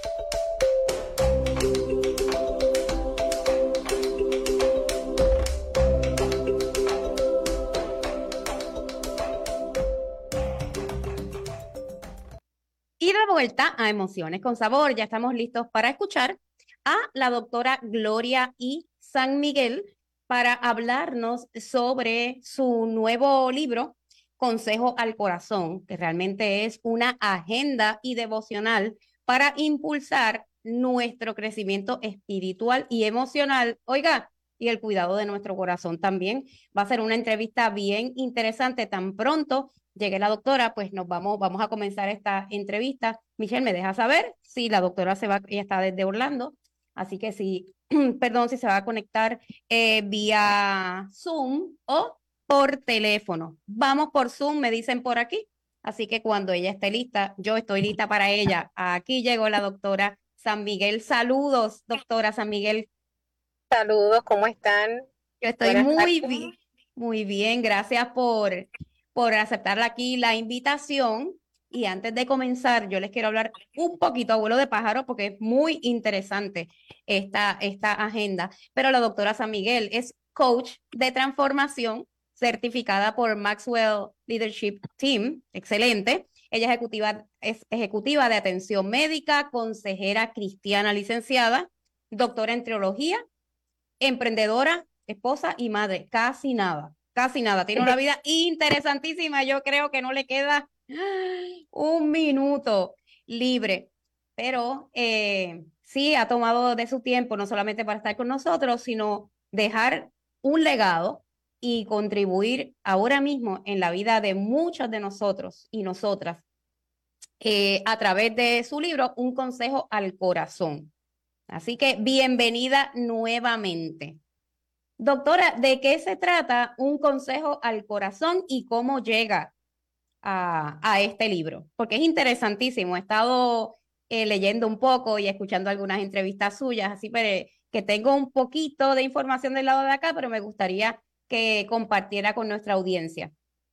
Y de vuelta a Emociones con Sabor, ya estamos listos para escuchar a la doctora Gloria I. San Miguel para hablarnos sobre su nuevo libro, Consejo al Corazón, que realmente es una agenda y devocional para impulsar nuestro crecimiento espiritual y emocional. Oiga, y el cuidado de nuestro corazón también. Va a ser una entrevista bien interesante. Tan pronto llegue la doctora, pues vamos a comenzar esta entrevista. Michelle, ¿me deja saber si la doctora ella está desde Orlando? Así que si, perdón, si se va a conectar vía Zoom o por teléfono. Vamos por Zoom, me dicen por aquí. Así que cuando ella esté lista, yo estoy lista para ella. Aquí llegó la doctora San Miguel. Saludos, doctora San Miguel. Saludos, ¿cómo están? Yo estoy Buenas muy tardes. bien, muy bien. Gracias por aceptar aquí la invitación. Y antes de comenzar, yo les quiero hablar un poquito a vuelo de pájaro porque es muy interesante esta agenda. Pero la doctora San Miguel es coach de transformación certificada por Maxwell Leadership Team. Excelente. Ella es ejecutiva de atención médica, consejera cristiana licenciada, doctora en teología, emprendedora, esposa y madre. Casi nada. Tiene una vida interesantísima. Yo creo que no le queda un minuto libre, pero sí ha tomado de su tiempo, no solamente para estar con nosotros, sino dejar un legado y contribuir ahora mismo en la vida de muchos de nosotros y nosotras a través de su libro, Un consejo al corazón. Así que bienvenida nuevamente. Doctora, ¿de qué se trata Un consejo al corazón y cómo llega a este libro? Porque es interesantísimo. He estado leyendo un poco y escuchando algunas entrevistas suyas, así que tengo un poquito de información del lado de acá, pero me gustaría que compartiera con nuestra audiencia.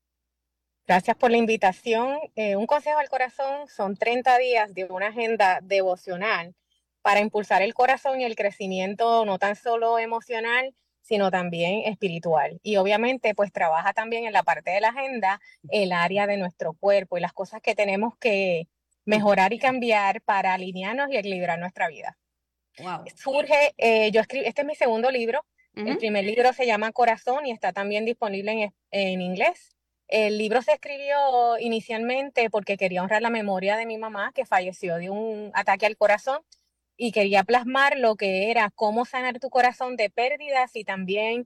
Gracias por la invitación. Un consejo al corazón son 30 días de una agenda devocional para impulsar el corazón y el crecimiento no tan solo emocional, sino también espiritual. Y obviamente pues trabaja también en la parte de la agenda el área de nuestro cuerpo y las cosas que tenemos que mejorar y cambiar para alinearnos y equilibrar nuestra vida. Wow. Surge, yo escribí, este es mi segundo libro. El primer libro se llama Corazón y está también disponible en inglés. El libro se escribió inicialmente porque quería honrar la memoria de mi mamá, que falleció de un ataque al corazón, y quería plasmar lo que era cómo sanar tu corazón de pérdidas y también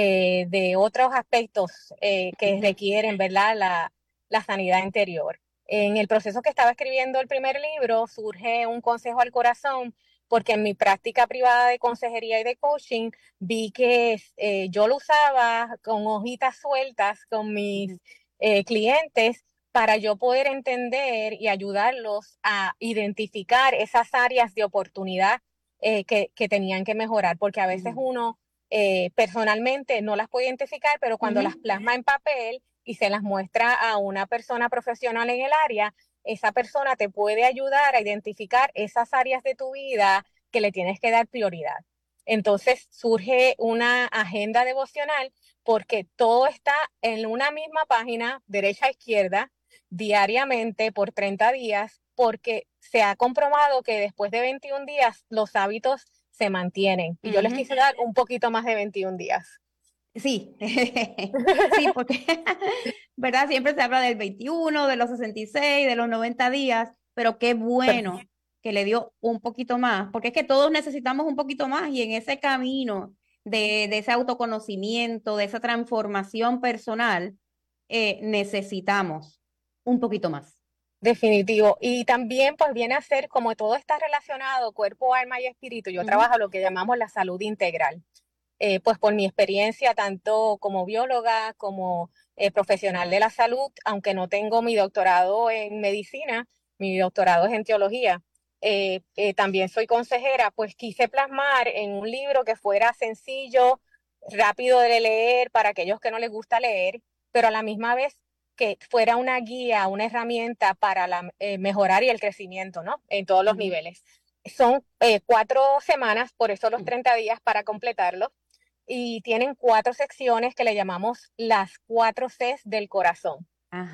de otros aspectos que requieren, ¿verdad?, la sanidad interior. En el proceso que estaba escribiendo el primer libro surge un consejo al corazón, porque en mi práctica privada de consejería y de coaching vi que yo lo usaba con hojitas sueltas con mis clientes para yo poder entender y ayudarlos a identificar esas áreas de oportunidad que tenían que mejorar, porque a veces uno personalmente no las puede identificar, pero cuando las plasma en papel y se las muestra a una persona profesional en el área, esa persona te puede ayudar a identificar esas áreas de tu vida que le tienes que dar prioridad. Entonces surge una agenda devocional porque todo está en una misma página, derecha a izquierda, diariamente por 30 días, porque se ha comprobado que después de 21 días los hábitos se mantienen. Y yo les quise dar un poquito más de 21 días. Sí, sí, porque, ¿verdad? Siempre se habla del 21, de los 66, de los 90 días, pero qué bueno que le dio un poquito más, porque es que todos necesitamos un poquito más y en ese camino de ese autoconocimiento, de esa transformación personal, necesitamos un poquito más. Definitivo. Y también pues viene a ser, como todo está relacionado, cuerpo, alma y espíritu, yo trabajo lo que llamamos la salud integral. Pues por mi experiencia tanto como bióloga como profesional de la salud, aunque no tengo mi doctorado en medicina, mi doctorado es en teología, también soy consejera, pues quise plasmar en un libro que fuera sencillo, rápido de leer para aquellos que no les gusta leer, pero a la misma vez que fuera una guía, una herramienta para mejorar y el crecimiento, ¿no? En todos los niveles. Son 4 semanas, por eso los 30 días para completarlo. Y tienen 4 secciones que le llamamos las 4 Cs del corazón.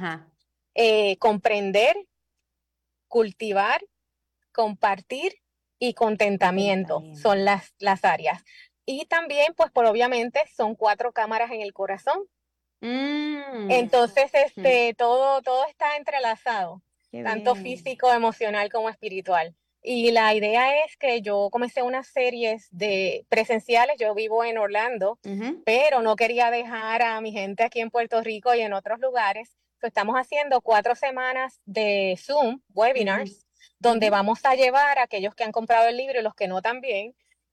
Comprender, cultivar, compartir y contentamiento son las áreas. Y también, pues obviamente, son 4 cámaras en el corazón. Entonces, todo está entrelazado, tanto físico, emocional como espiritual. Y la idea es que yo comencé unas series de presenciales, yo vivo en Orlando, pero no quería dejar a mi gente aquí en Puerto Rico y en otros lugares. Estamos haciendo 4 semanas de Zoom, webinars, donde vamos a llevar a aquellos que han comprado el libro y los que no también,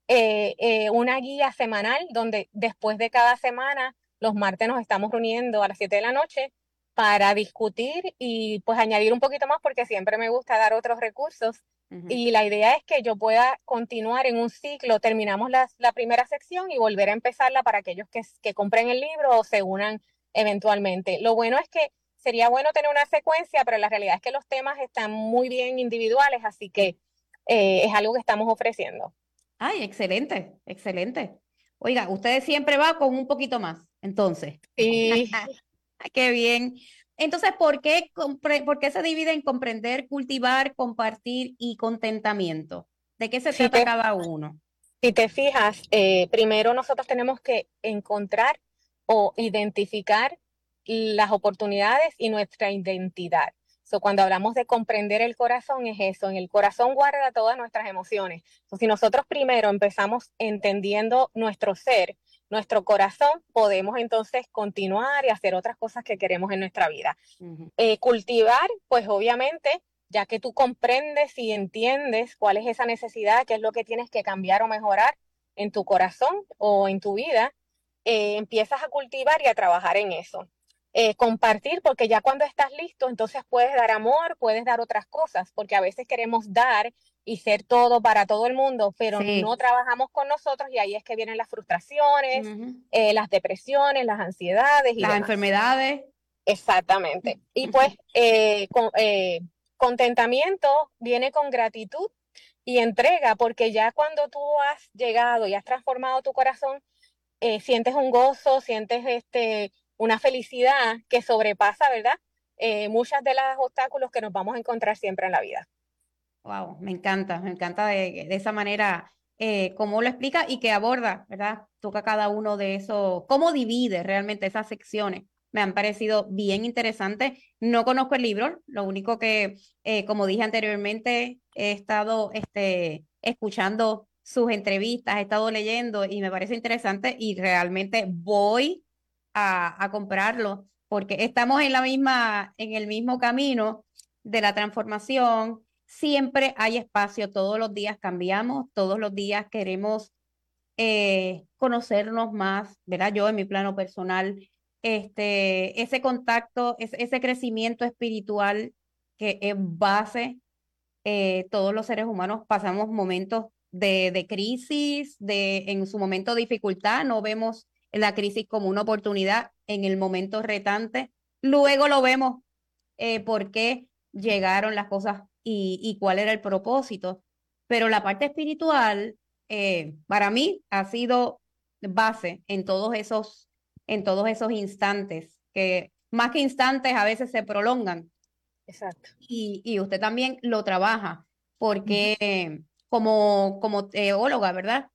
una guía semanal donde después de cada semana, los martes nos estamos reuniendo a las 7 de la noche para discutir y pues añadir un poquito más porque siempre me gusta dar otros recursos. Y la idea es que yo pueda continuar en un ciclo, terminamos la primera sección y volver a empezarla para aquellos que compren el libro o se unan eventualmente. Lo bueno es que sería bueno tener una secuencia, pero la realidad es que los temas están muy bien individuales, así que es algo que estamos ofreciendo. Ay, excelente, excelente. Oiga, ustedes siempre van con un poquito más, entonces. Sí. Qué bien. Entonces, ¿por qué se divide en comprender, cultivar, compartir y contentamiento? ¿De qué se trata cada uno? Si te fijas, primero nosotros tenemos que encontrar o identificar las oportunidades y nuestra identidad. Cuando hablamos de comprender el corazón es eso, en el corazón guarda todas nuestras emociones. Si nosotros primero empezamos entendiendo nuestro ser, nuestro corazón, podemos entonces continuar y hacer otras cosas que queremos en nuestra vida. Cultivar, pues obviamente, ya que tú comprendes y entiendes cuál es esa necesidad, qué es lo que tienes que cambiar o mejorar en tu corazón o en tu vida, empiezas a cultivar y a trabajar en eso. Compartir, porque ya cuando estás listo, entonces puedes dar amor, puedes dar otras cosas, porque a veces queremos dar y ser todo para todo el mundo, pero no trabajamos con nosotros y ahí es que vienen las frustraciones, las depresiones, las ansiedades y las enfermedades. Exactamente. Y pues contentamiento viene con gratitud y entrega, porque ya cuando tú has llegado y has transformado tu corazón, sientes un gozo, sientes una felicidad que sobrepasa, ¿verdad? Muchas de los obstáculos que nos vamos a encontrar siempre en la vida. Wow, me encanta de esa manera cómo lo explica y que aborda, ¿verdad? Toca cada uno de esos, cómo divide realmente esas secciones. Me han parecido bien interesantes. No conozco el libro, lo único que, como dije anteriormente, he estado escuchando sus entrevistas, he estado leyendo y me parece interesante y realmente voy a comprarlo porque estamos en el mismo camino de la transformación. Siempre hay espacio, todos los días cambiamos, todos los días queremos conocernos más, ¿verdad? Yo en mi plano personal, ese contacto, ese crecimiento espiritual que es base, todos los seres humanos pasamos momentos de crisis, en su momento de dificultad, no vemos la crisis como una oportunidad en el momento retante, luego lo vemos por qué llegaron las cosas y cuál era el propósito. Pero la parte espiritual, para mí, ha sido base en todos esos instantes, que más que instantes a veces se prolongan. Exacto. Y usted también lo trabaja, porque como teóloga, ¿verdad?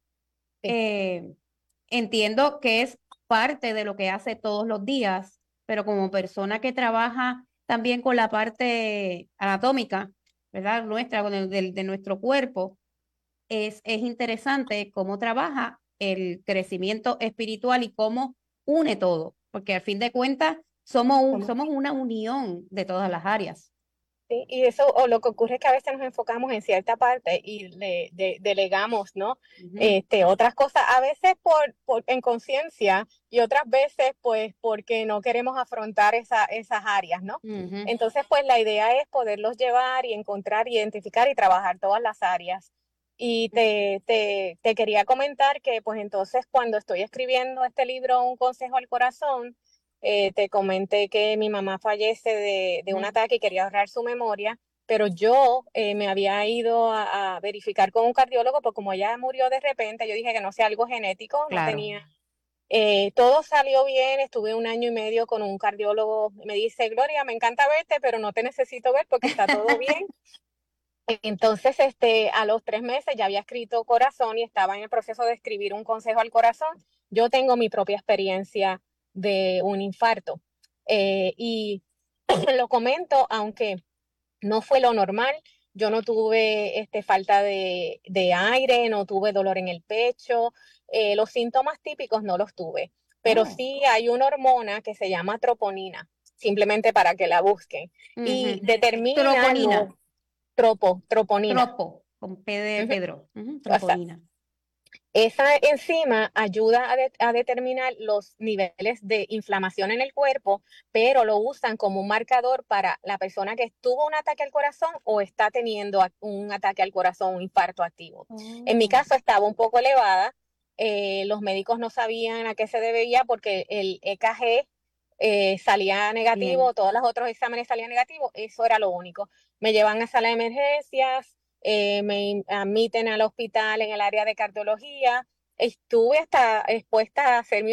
Sí. Entiendo que es parte de lo que hace todos los días, pero como persona que trabaja también con la parte anatómica, ¿verdad? Nuestra, de nuestro cuerpo, es interesante cómo trabaja el crecimiento espiritual y cómo une todo, porque al fin de cuentas somos una unión de todas las áreas. Sí, y eso, o lo que ocurre es que a veces nos enfocamos en cierta parte y delegamos, ¿no? Otras cosas, a veces en conciencia y otras veces pues porque no queremos afrontar esas áreas, ¿no? Entonces pues la idea es poderlos llevar y encontrar, identificar y trabajar todas las áreas. Y te quería comentar que pues entonces cuando estoy escribiendo este libro, Un consejo al corazón, te comenté que mi mamá fallece de un ataque y quería ahorrar su memoria, pero yo me había ido a verificar con un cardiólogo, porque como ella murió de repente, yo dije que no sea algo genético, claro. No tenía. Todo salió bien, estuve 1 año y medio con un cardiólogo, me dice, Gloria, me encanta verte, pero no te necesito ver porque está todo bien. Entonces, a los 3 meses ya había escrito Corazón y estaba en el proceso de escribir Un consejo al corazón. Yo tengo mi propia experiencia de un infarto. Y lo comento, aunque no fue lo normal, yo no tuve falta de aire, no tuve dolor en el pecho, los síntomas típicos no los tuve, pero sí hay una hormona que se llama troponina, simplemente para que la busquen, y determina... Troponina. Troponina. Tropo, con P de Pedro. Troponina. Esa enzima ayuda a determinar los niveles de inflamación en el cuerpo, pero lo usan como un marcador para la persona que tuvo un ataque al corazón o está teniendo un ataque al corazón, un infarto activo. En mi caso estaba un poco elevada, los médicos no sabían a qué se debía porque el EKG salía negativo, bien. Todos los otros exámenes salían negativos, eso era lo único. Me llevan a sala de emergencias, me admiten al hospital en el área de cardiología, estuve hasta expuesta a hacerme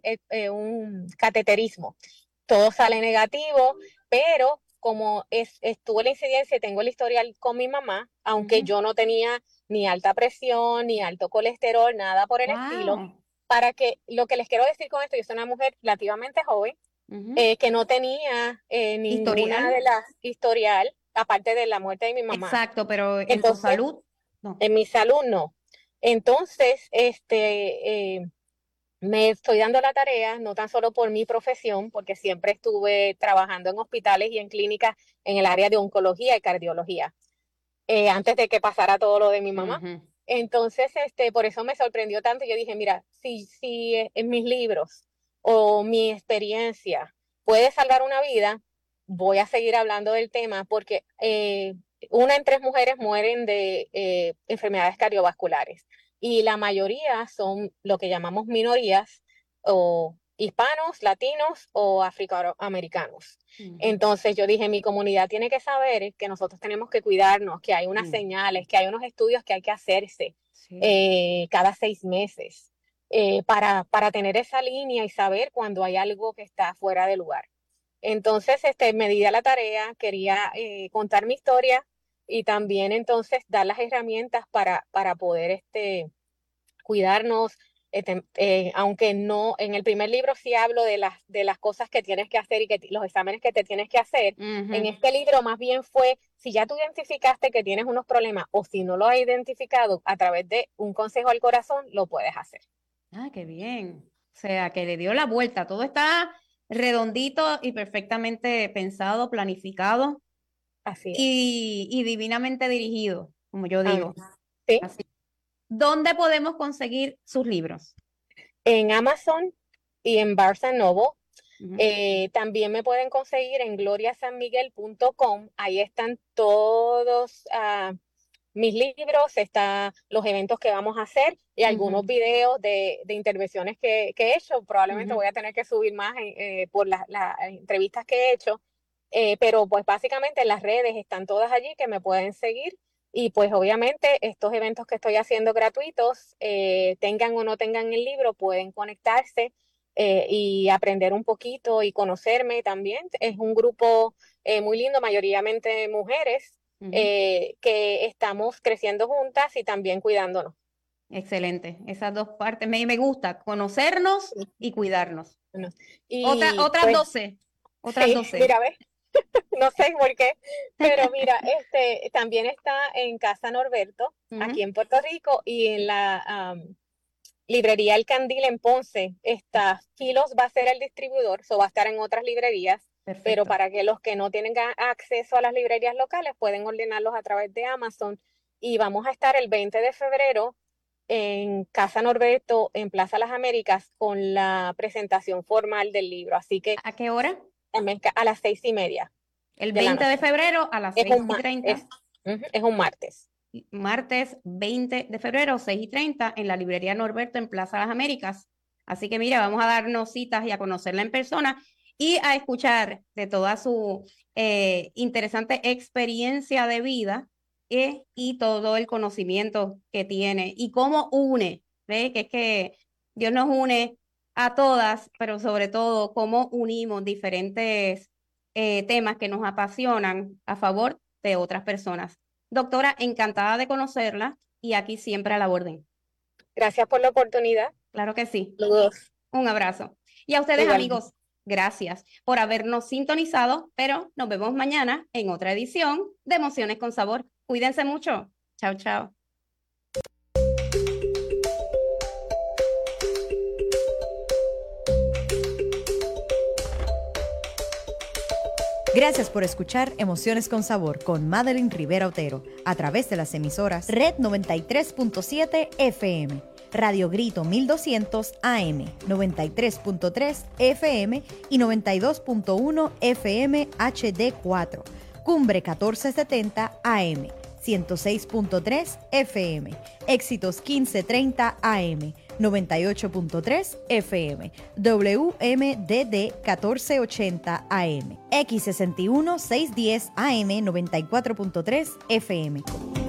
un cateterismo, todo sale negativo, pero como estuvo la incidencia y tengo el historial con mi mamá, aunque yo no tenía ni alta presión, ni alto colesterol, nada por el estilo, para que lo que les quiero decir con esto, yo soy una mujer relativamente joven, que no tenía ninguna de las historial, aparte de la muerte de mi mamá. Exacto, pero en tu salud, no. En mi salud, no. Entonces, me estoy dando la tarea, no tan solo por mi profesión, porque siempre estuve trabajando en hospitales y en clínicas en el área de oncología y cardiología, antes de que pasara todo lo de mi mamá. Entonces, por eso me sorprendió tanto. Yo dije, mira, si en mis libros o mi experiencia puede salvar una vida, voy a seguir hablando del tema, porque 1 en 3 mujeres mueren de enfermedades cardiovasculares. Y la mayoría son lo que llamamos minorías, o hispanos, latinos o afroamericanos. Entonces yo dije, mi comunidad tiene que saber que nosotros tenemos que cuidarnos, que hay unas señales, que hay unos estudios que hay que hacerse cada 6 meses para tener esa línea y saber cuando hay algo que está fuera de lugar. Entonces me di a la tarea, quería contar mi historia, y también entonces dar las herramientas para poder cuidarnos, aunque no, en el primer libro sí hablo de las cosas que tienes que hacer y los exámenes que te tienes que hacer. En este libro más bien fue, si ya tú identificaste que tienes unos problemas o si no lo has identificado, a través de un consejo al corazón lo puedes hacer. Ah, qué bien. O sea, que le dio la vuelta, todo está redondito y perfectamente pensado, planificado. Así es. Y divinamente dirigido, como yo digo. Sí. Así. ¿Dónde podemos conseguir sus libros? En Amazon y en Barnes & Noble. También me pueden conseguir en gloriasanmiguel.com. Ahí están todos mis libros, están los eventos que vamos a hacer y algunos videos de intervenciones que he hecho. Probablemente voy a tener que subir más por las entrevistas que he hecho. Pero pues básicamente en las redes están todas allí que me pueden seguir, y pues obviamente estos eventos que estoy haciendo gratuitos, tengan o no tengan el libro, pueden conectarse y aprender un poquito y conocerme también. Es un grupo muy lindo, mayoritariamente mujeres, que estamos creciendo juntas y también cuidándonos. Excelente, esas dos partes me gusta, conocernos y cuidarnos. Y otras pues, 12. Otras 12. Mira, ¿ves? No sé por qué, pero mira, también está en Casa Norberto, aquí en Puerto Rico, y en la librería El Candil en Ponce. Filos va a ser el distribuidor, va a estar en otras librerías. Perfecto. Pero para que los que no tienen acceso a las librerías locales pueden ordenarlos a través de Amazon. Y vamos a estar el 20 de febrero en Casa Norberto, en Plaza Las Américas, con la presentación formal del libro. Así que, ¿a qué hora? A las 6:30. El 20 de febrero a las 6:30. Es un martes. Martes 20 de febrero, 6:30, en la librería Norberto, en Plaza Las Américas. Así que mira, vamos a darnos citas y a conocerla en persona y a escuchar de toda su interesante experiencia de vida y todo el conocimiento que tiene y cómo une, ¿ve? Que es que Dios nos une a todas, pero sobre todo cómo unimos diferentes temas que nos apasionan a favor de otras personas. Doctora, encantada de conocerla y aquí siempre a la orden. Gracias por la oportunidad. Claro que sí. Saludos. Un abrazo. Y a ustedes, amigos, gracias por habernos sintonizado, pero nos vemos mañana en otra edición de Emociones con Sabor. Cuídense mucho. Chao, chao. Gracias por escuchar Emociones con Sabor con Madeline Rivera Otero a través de las emisoras Red 93.7 FM, Radio Grito 1200 AM, 93.3 FM y 92.1 FM HD4, Cumbre 1470 AM, 106.3 FM, Éxitos 1530 AM, 98.3 FM, WMDD 1480 AM, X61 610 AM, 94.3 FM.